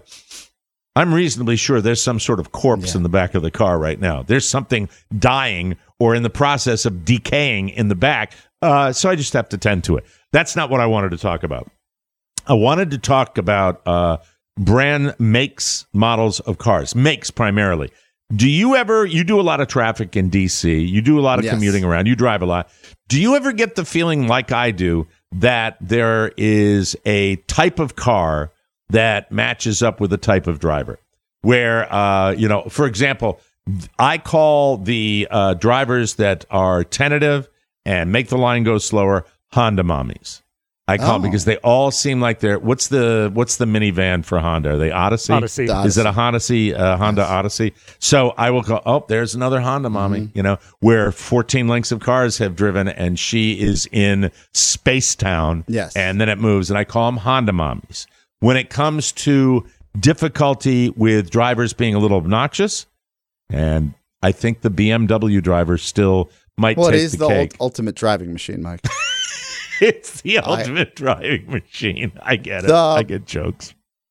I'm reasonably sure there's some sort of corpse Yeah. in the back of the car right now. There's something dying or in the process of decaying in the back. Uh, so I just have to tend to it. That's not what I wanted to talk about. I wanted to talk about uh, brand makes, models of cars, makes primarily. Do you ever, you do a lot of traffic in D C, you do a lot of Yes. commuting around, you drive a lot. Do you ever get the feeling like I do that there is a type of car that matches up with a type of driver? Where, uh, you know, for example, I call the uh, drivers that are tentative and make the line go slower Honda mommies. I call Oh. them because they all seem like they're. What's the what's the minivan for Honda? Are they Odyssey? Odyssey. The Is it a Odyssey? Uh, Honda Yes. Odyssey. So I will go. Oh, there's another Honda mommy. Mm-hmm. You know, where fourteen lengths of cars have driven, and she is in Space Town. Yes. and then it moves, and I call them Honda mommies. When it comes to difficulty with drivers being a little obnoxious, and I think the B M W driver still might Well, it take is the, the cake. ult- ultimate driving machine, Mike. It's the ultimate driving machine. I get it. The- I get jokes.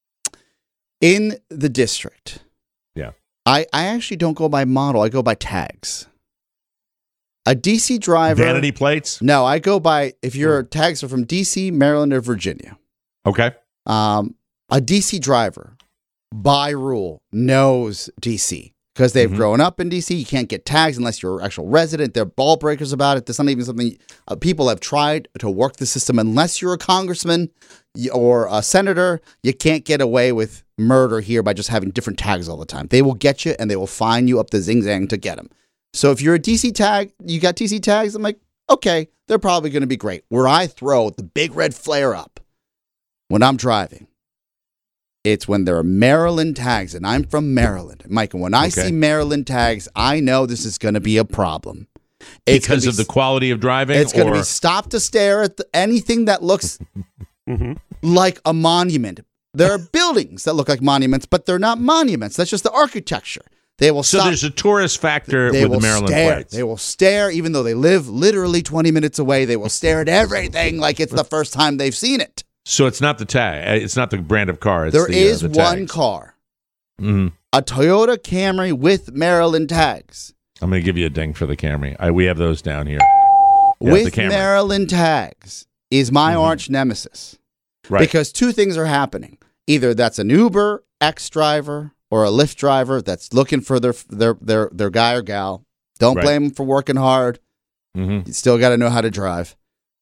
In the district, Yeah. I, I actually don't go by model. I go by tags. A D C driver. Vanity plates? No, I go by, if your tags are from D C, Maryland, or Virginia. Okay. Um, a D C driver, by rule, knows D C because they've Mhm. grown up in D C. You can't get tags unless you're an actual resident. They're ball breakers about it. There's not even something uh, people have tried to work the system. Unless you're a congressman y- or a senator, you can't get away with murder here by just having different tags all the time. They will get you and they will fine you up the zing-zang to get them. So if you're a D C tag, you got D C tags, I'm like, okay, they're probably going to be great. Where I throw the big red flare up when I'm driving, it's when there are Maryland tags, and I'm from Maryland. Mike, and when I Okay. see Maryland tags, I know this is going to be a problem. It's gonna Because be, of the quality of driving? It's going to or- be stop to stare at the, anything that looks like a monument. There are buildings that look like monuments, but they're not monuments. That's just the architecture. They will So stop. there's a tourist factor They with will the Maryland stare. plates. They will stare, even though they live literally twenty minutes away. They will stare at everything like it's the first time they've seen it. So it's not the tag. It's not the brand of car. It's There the, is uh, the one tags. car, Mhm. a Toyota Camry with Maryland tags. I'm going to give you a ding for the Camry. I, we have those down here. Yeah, the with Camry. Maryland tags is my arch nemesis. Right. Because two things are happening. Either that's an Uber X driver or a Lyft driver that's looking for their their their, their guy or gal. Don't Right. blame them for working hard. Mhm. You still got to know how to drive.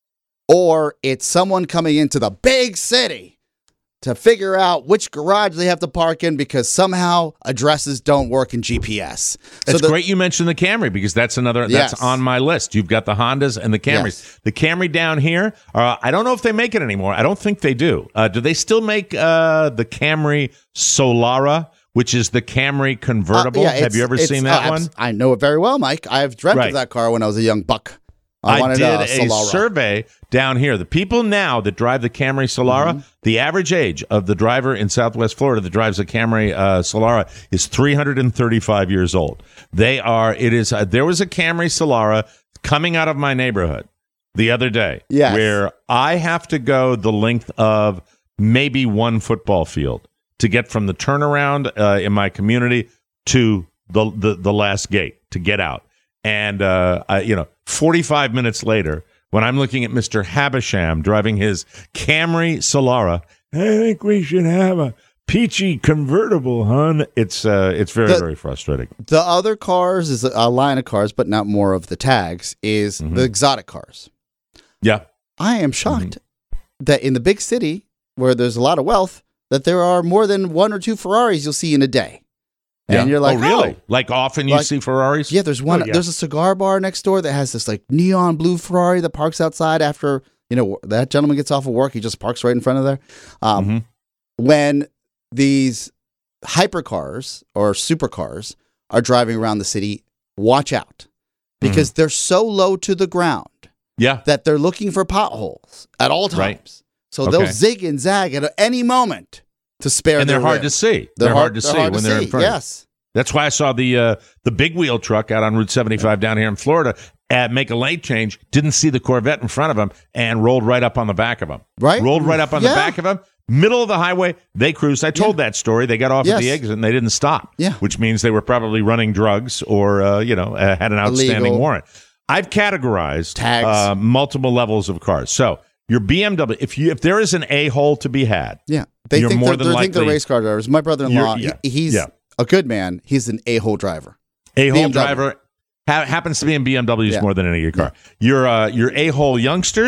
Or it's someone coming into the big city to figure out which garage they have to park in because somehow addresses don't work in G P S. It's the- great you mentioned the Camry because that's another Yes. that's on my list. You've got the Hondas and the Camrys. Yes. The Camry down here, uh, I don't know if they make it anymore. I don't think they do. Uh, do they still make uh, the Camry Solara, which is the Camry convertible? Uh, yeah, Have it's- you ever it's- seen that oh, one? abs- I know it very well, Mike. I have dreamt Right. of that car when I was a young buck. I, I, wanted did a, a Solara. survey down here. The people now that drive the Camry Solara, Mm-hmm. the average age of the driver in Southwest Florida that drives a Camry uh, Solara is three hundred thirty-five years old. They are. It is. Uh, there was a Camry Solara coming out of my neighborhood the other day, Yes. where I have to go the length of maybe one football field to get from the turnaround uh, in my community to the, the the last gate to get out. And, uh, I, you know, forty-five minutes later, when I'm looking at Mister Habasham driving his Camry Solara, I think we should have a peachy convertible, hon. It's uh, it's very, The- very frustrating. The other cars is a, a line of cars, but not more of the tags, is Mm-hmm. the exotic cars. Yeah. I am shocked that in the big city where there's a lot of wealth, that there are more than one or two Ferraris you'll see in a day. And Yeah. you're like, oh, really? oh. Like often you Like- see Ferraris? Yeah, there's one. Oh, yeah. There's a cigar bar next door that has this like neon blue Ferrari that parks outside after, you know, that gentleman gets off of work. He just parks right in front of there. Um, Mhm. When these hypercars or supercars are driving around the city, watch out because Mm-hmm. they're so low to the ground Yeah. that they're looking for potholes at all times. Right. So Okay. they'll zig and zag at any moment to spare. And they're their hard rib. to see. They're, They're hard to see hard when to they're in see, front of you. Yes. That's why I saw the uh, the big wheel truck out on Route seventy-five down here in Florida uh, make a lane change. Didn't see the Corvette in front of him and rolled right up on the back of him. Right. Rolled right up on Yeah. the back of him. Middle of the highway, they cruised. I told that story. They got off at the Yes. exit and they didn't stop. Yeah. Which means they were probably running drugs or uh, you know uh, had an outstanding Illegal. warrant. I've categorized Tags. uh, multiple levels of cars. So your B M W, if you if there is an a hole to be had, Yeah, they You're think more they're, than they think they're likely- race car drivers. My brother-in-law, You're- yeah, he- he's yeah. a good man. He's an a-hole driver. A hole B M W. driver ha- happens to be in B M Ws Yeah. more than any of your car. Your uh, your a hole youngsters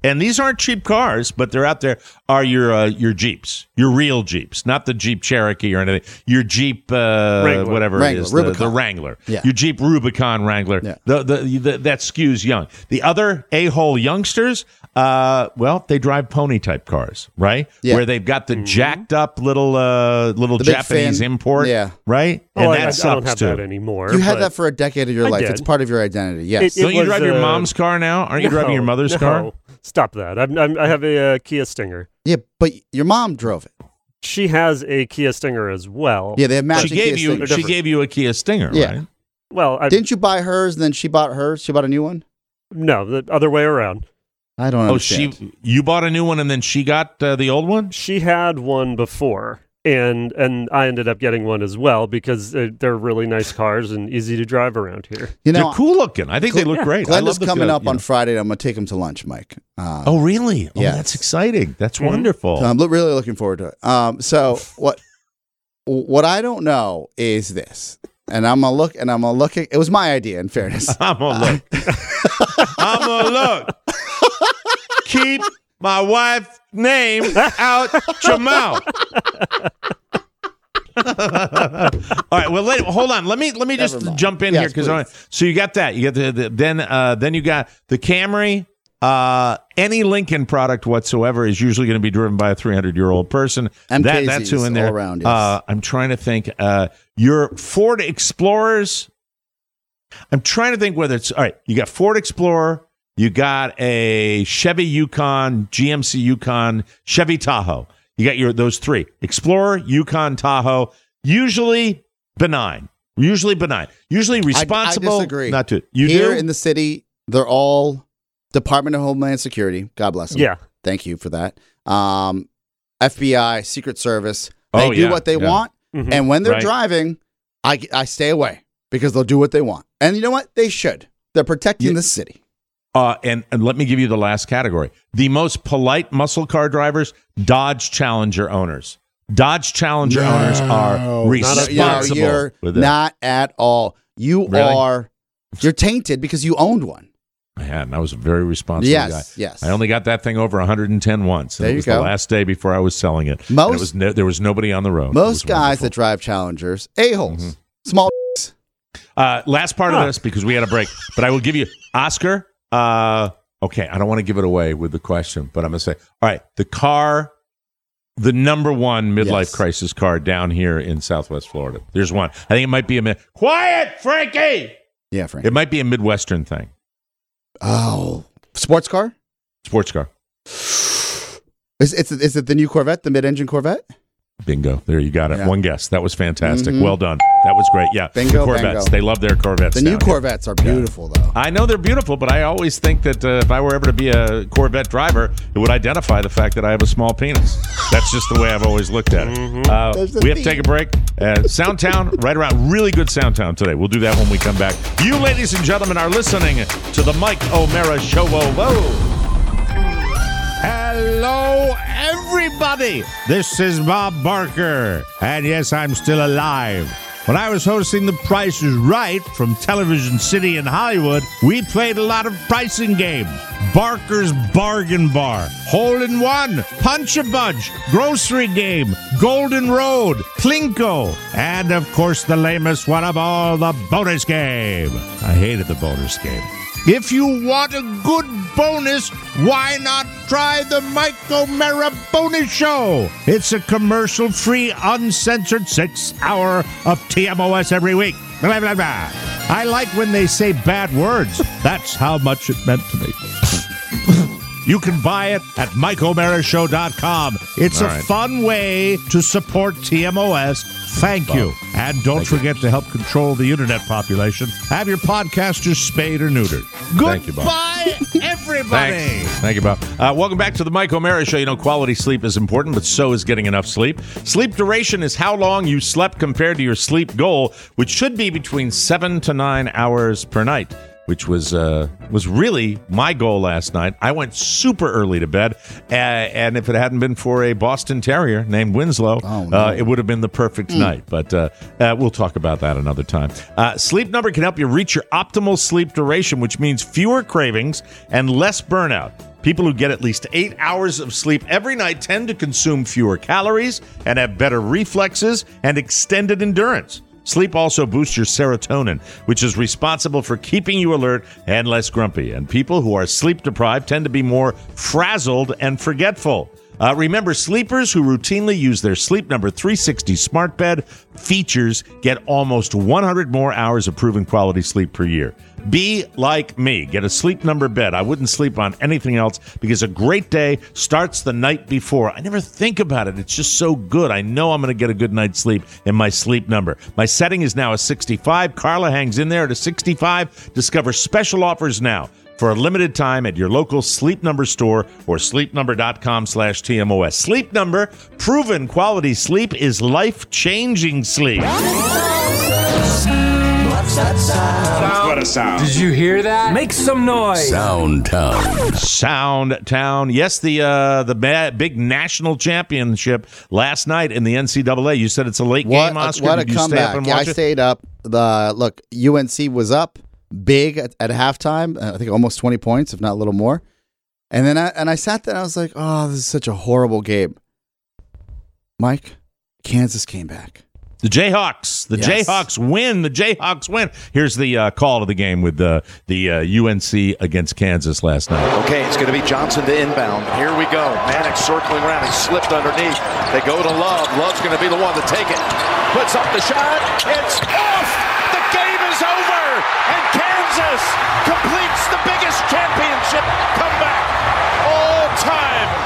and these aren't cheap cars, but they're out there, are your uh, your Jeeps, your real Jeeps, not the Jeep Cherokee or anything. Your Jeep, uh, Wrangler. whatever Wrangler, it is, the, Rubicon. the Wrangler. Yeah. Your Jeep Rubicon Wrangler. Yeah. The, the, the, that skews young. The other a-hole youngsters, uh, well, they drive pony-type cars, right? Yeah. Where they've got the jacked-up little uh, little The big Japanese fin. import, Yeah. right? Oh, And I, that I sucks, don't have too. that anymore. You had but that for a decade of your I life. did. It's part of your identity. Yes. It- Don't you was, drive your uh, mom's car now? Aren't you no, driving your mother's no. car? Stop that. I'm, I'm, I have a uh, Kia Stinger. yeah, but your mom drove it. She has a Kia Stinger as well. Yeah, they have matching She gave Kia you. Stingers. She gave you a Kia Stinger, Yeah. right? Well, I, Didn't you buy hers, and then she bought hers? She bought a new one? no, the other way around. I don't Oh, understand. she. You bought a new one, and then she got uh, the old one. She had one before, and and I ended up getting one as well because they're, they're really nice cars and easy to drive around here. You know, They're cool looking. I think they look great. I Glenn love is the coming good, up you on know. Friday, and I'm going to take him to lunch, Mike. Uh, Oh, really? Oh, Yes. that's exciting. That's Mhm. wonderful. So I'm lo- really looking forward to it. Um, so what what I don't know is this, and I'm gonna look, and I'm gonna look. At, it was my idea, in fairness. I'm gonna look. I'm gonna look. Keep my wife's name out your mouth. All right. Well, let, hold on. Let me let me just Never mind. jump in Yes, here because please. so you got that. You got the, the then uh, then you got the Camry. Uh, any Lincoln product whatsoever is usually going to be driven by a three hundred year old person. M K That, that's who Zs in there. all around, yes. uh, I'm trying to think. Uh, your Ford Explorers. I'm trying to think whether it's all right. You got Ford Explorer. You got a Chevy Yukon, G M C Yukon, Chevy Tahoe. You got your those three: Explorer, Yukon, Tahoe. Usually benign. Usually benign. Usually responsible. I, I disagree. Not to you Here do in the city, they're all Department of Homeland Security. God bless them. Yeah. Thank you for that. Um, F B I, Secret Service. They Oh, do yeah, what they yeah. want, Mhm. and when they're Right. driving, I I stay away because they'll do what they want. And you know what? They should. They're protecting Yeah. the city. Uh, and, and let me give you the last category. The most polite muscle car drivers, Dodge Challenger owners. Dodge Challenger owners are No, responsible. you're with that. not at all. You Really? are. You're tainted because you owned one. I had, and I was a very responsible Yes, guy. yes. I only got that thing over one hundred ten once. And There it you was go. the last day before I was selling it. And Most- it was no, there was nobody on the road. It Most was guys wonderful. that drive Challengers, a-holes, Mm-hmm. small. Uh, last part Huh. of this, because we had a break, but I will give you Oscar. Uh, okay, I don't want to give it away with the question, but I'm going to say, all right, the car, the number one midlife Yes. crisis car down here in Southwest Florida. There's one. I think it might be a mid- quiet, Frankie. Yeah, Frank. It might be a Midwestern thing. Oh, sports car? Sports car. Is it's is it the new Corvette, the mid-engine Corvette? Bingo. There you got it. Yeah. One guess. That was fantastic. Mhm. Well done. That was great. Yeah. Bingo, The Corvettes. bango. They love their Corvettes. The new down here. Corvettes are beautiful, though. I know they're beautiful, but I always think that uh, if I were ever to be a Corvette driver, it would identify the fact that I have a small penis. That's just the way I've always looked at it. Uh, There's the we have to theme. take a break. Uh, Soundtown, right around. Really good Soundtown today. We'll do that when we come back. You, ladies and gentlemen, are listening to the Mike O'Mara Show. Whoa, whoa. Hello, everybody. This is Bob Barker. And yes, I'm still alive. When I was hosting The Price is Right from Television City in Hollywood, we played a lot of pricing games. Barker's Bargain Bar, Hole in One, Punch a Bunch, Grocery Game, Golden Road, Plinko, and of course the lamest one of all, the bonus game. I hated the bonus game. If you want a good bonus, why not try the Mike O'Mara Bonus Show? It's a commercial-free, uncensored six-hour of T M O S every week. Blah, blah, blah. I like when they say bad words. That's how much it meant to me. You can buy it at Mike O'Mara Show dot com. It's All a right. fun way to support T M O S. Thank you. And don't forget to help control the internet population. Have your podcasters spayed or neutered. Thank you, Bob. Goodbye, everybody. Thanks. Thank you, Bob. Uh, welcome back to the Mike O'Mara Show. You know, quality sleep is important, but so is getting enough sleep. Sleep duration is how long you slept compared to your sleep goal, which should be between seven to nine hours per night. which was uh, was really my goal last night. I went super early to bed, uh, and if it hadn't been for a Boston Terrier named Winslow, Oh, no. uh, it would have been the perfect Mm. night. But uh, uh, we'll talk about that another time. Uh, Sleep Number can help you reach your optimal sleep duration, which means fewer cravings and less burnout. People who get at least eight hours of sleep every night tend to consume fewer calories and have better reflexes and extended endurance. Sleep also boosts your serotonin, which is responsible for keeping you alert and less grumpy. And people who are sleep deprived tend to be more frazzled and forgetful. Uh, remember, sleepers who routinely use their Sleep Number three sixty smart bed features get almost one hundred more hours of proven quality sleep per year. Be like me. Get a Sleep Number bed. I wouldn't sleep on anything else because a great day starts the night before. I never think about it. It's just so good. I know I'm going to get a good night's sleep in my Sleep Number. My setting is now a sixty-five. Carla hangs in there at a sixty-five. Discover special offers now for a limited time at your local Sleep Number store or sleepnumber.com slash TMOS. Sleep Number, proven quality sleep is life-changing sleep. What a sound. Did you hear that? Make some noise. Sound Town. Sound Town. Yes, the uh, the ba- big national championship last night in the N C double A. You said it's a late What, game, Oscar. what a Did you stay up comeback. and Yeah, I watch it? stayed up. The Look, U N C was up big at, at halftime. uh, I think almost twenty points, if not a little more. And then I, and I sat there and I was like, oh, this is such a horrible game. Mike, Kansas came back. The Jayhawks. The Yes. Jayhawks win. The Jayhawks win. Here's the uh, call to the game with the, the uh, U N C against Kansas last night. Okay, it's going to be Johnson to inbound. Here we go. Mannix circling around. He slipped underneath. They go to Love. Love's going to be the one to take it. Puts up the shot. It's off. The game is over. And Kansas completes the biggest championship comeback all time.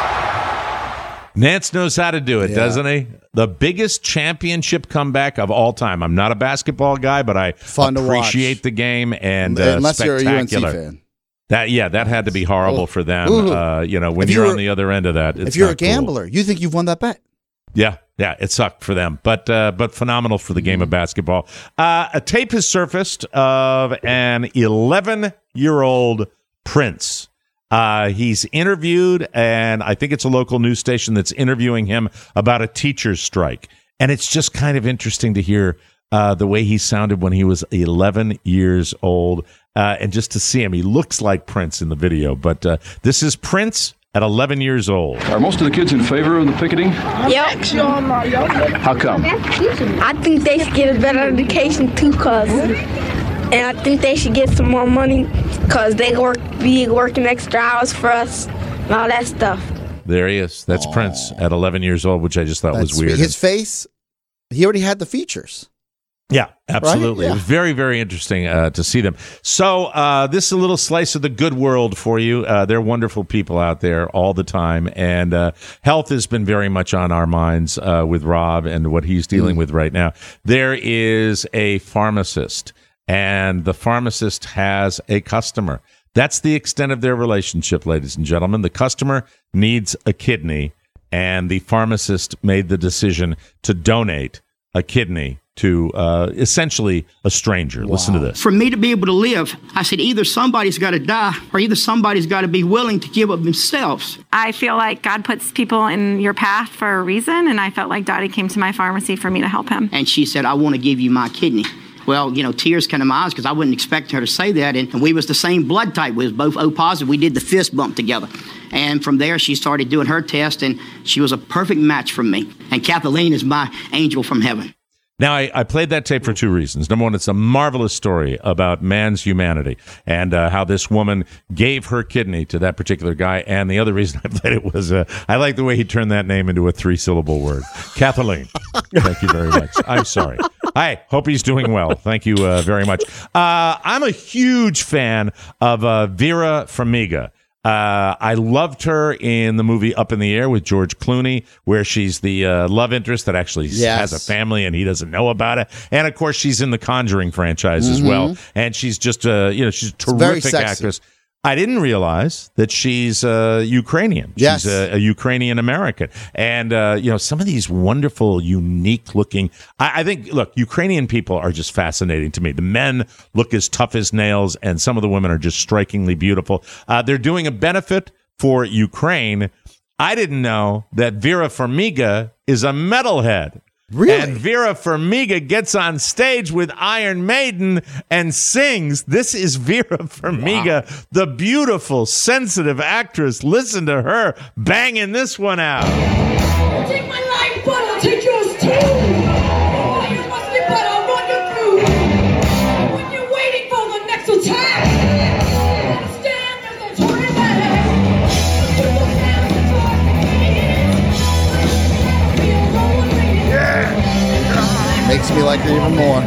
Nance knows how to do it, Yeah. doesn't he? The biggest championship comeback of all time. I'm not a basketball guy, but I Fun to appreciate watch. the game and uh, Unless you're a U N C spectacular. fan. That yeah, that had to be horrible Oh. for them. Ooh. Uh, you know, when If you you're were- on the other end of that, it's If you're not a cool. gambler, you think you've won that bet. Yeah, yeah, it sucked for them, but uh, but phenomenal for the game of basketball. Uh, a tape has surfaced of an eleven-year-old Prince. Uh, he's interviewed, and I think it's a local news station that's interviewing him about a teacher's strike. And it's just kind of interesting to hear uh, the way he sounded when he was eleven years old, uh, and just to see him. He looks like Prince in the video, but uh, this is Prince at eleven years old. Are most of the kids in favor of the picketing? Yep. How come? I think they should get a better education too, cause, and I think they should get some more money, cause they work, be working extra hours for us, and all that stuff. There he is. That's Prince at eleven years old, which I just thought was That's weird. His face, he already had the features. Yeah, absolutely. Right? It was very, very interesting uh, to see them. So uh, this is a little slice of the good world for you. Uh, they're wonderful people out there all the time. And uh, health has been very much on our minds uh, with Rob and what he's dealing Mm. with right now. There is a pharmacist, and the pharmacist has a customer. That's the extent of their relationship, ladies and gentlemen. The customer needs a kidney, and the pharmacist made the decision to donate a kidney to uh, essentially a stranger. Listen to this. For me to be able to live, I said either somebody's got to die or either somebody's got to be willing to give up themselves. I feel like God puts people in your path for a reason, and I felt like Dottie came to my pharmacy for me to help him. And she said, I want to give you my kidney. Well, you know, tears came to my eyes because I wouldn't expect her to say that. And, and we was the same blood type. We was both O positive. We did the fist bump together. And from there, she started doing her test, and she was a perfect match for me. And Kathleen is my angel from heaven. Now, I, I played that tape for two reasons. Number one, it's a marvelous story about man's humanity and uh, how this woman gave her kidney to that particular guy. And the other reason I played it was uh, I like the way he turned that name into a three-syllable word. Kathleen. Thank you very much. I'm sorry. I hope he's doing well. Thank you uh, very much. Uh, I'm a huge fan of uh, Vera Farmiga. Uh, I loved her in the movie Up in the Air with George Clooney, where she's the uh, love interest that actually Yes. has a family and he doesn't know about it. And of course, she's in the Conjuring franchise as Mhm. well. And she's just a, you know, she's a very terrific sexy. actress. I didn't realize that she's uh, Ukrainian. Yes. She's a, a Ukrainian American. And, uh, you know, some of these wonderful, unique looking, I, I think, look, Ukrainian people are just fascinating to me. The men look as tough as nails, and some of the women are just strikingly beautiful. Uh, they're doing a benefit for Ukraine. I didn't know that Vera Farmiga is a metalhead. Really? And Vera Farmiga gets on stage with Iron Maiden and sings. This is Vera Farmiga, wow. the beautiful, sensitive actress. Listen to her banging this one out. I'll take my life, but I'll take yours too. Oh, you must be, but I'll run you through. When you're waiting for the next attack, understand there's no turning back. Makes me like her even more.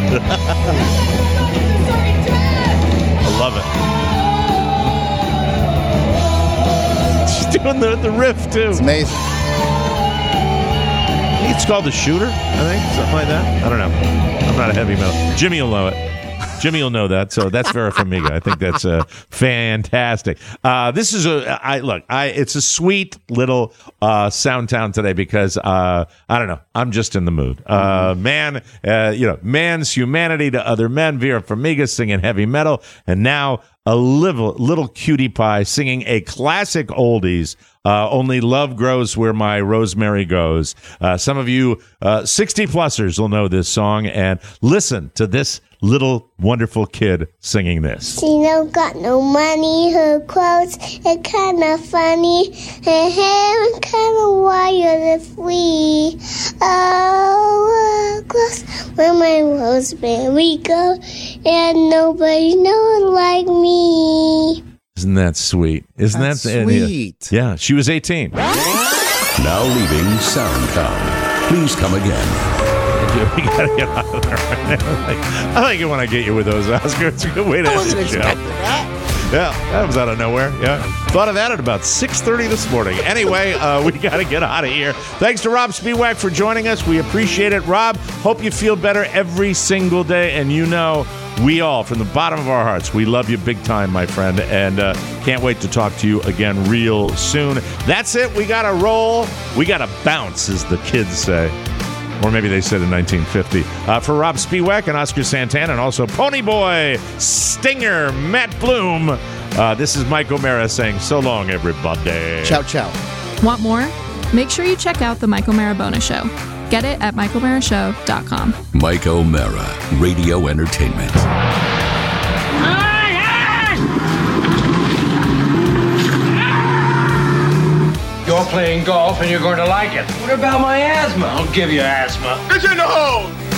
I love it. She's doing the, the riff, too. It's amazing. I think it's called The Shooter, I think. Something like that. I don't know. I'm not a heavy metal. Jimmy will know it. Jimmy will know that, so that's Vera Farmiga. I think that's uh, fantastic. Uh, this is a I look. I it's a sweet little uh, Soundtown today because uh, I don't know. I'm just in the mood. Uh, man, uh, you know, man's humanity to other men. Vera Farmiga singing heavy metal, and now a little little cutie pie singing a classic oldies. Uh, only love grows where my rosemary goes. Uh, some of you uh, sixty-plussers will know this song, and listen to this little wonderful kid singing this. She don't got no money, her clothes are kind of funny, her hair is kind of wild and free. Oh, close where my rosemary goes, and nobody knows like me. Isn't that sweet? Isn't That's that sweet? Yeah, she was eighteen. Now leaving Soundtown. Please come again. We gotta get out of there right now. Like, I like it when I get you with those, Oscar. It's a good way to I end wasn't the show. expecting that. Yeah, that was out of nowhere. Yeah, thought of that at about six thirty this morning. Anyway, uh, we got to get out of here. Thanks to Rob Spiewak for joining us. We appreciate it. Rob, hope you feel better every single day. And you know, we all, from the bottom of our hearts, we love you big time, my friend. And uh, can't wait to talk to you again real soon. That's it. We got to roll. We got to bounce, as the kids say. Or maybe they said in nineteen fifty. Uh, for Rob Spiewak and Oscar Santana, and also Ponyboy, Stinger, Matt Bloom, uh, this is Mike O'Mara saying so long, everybody. Ciao, ciao. Want more? Make sure you check out the Mike O'Mara Bonus Show. Get it at mike o'mara show dot com. Mike O'Mara, Radio Entertainment. You're playing golf and you're going to like it. What about my asthma? I'll give you asthma. It's in the hole!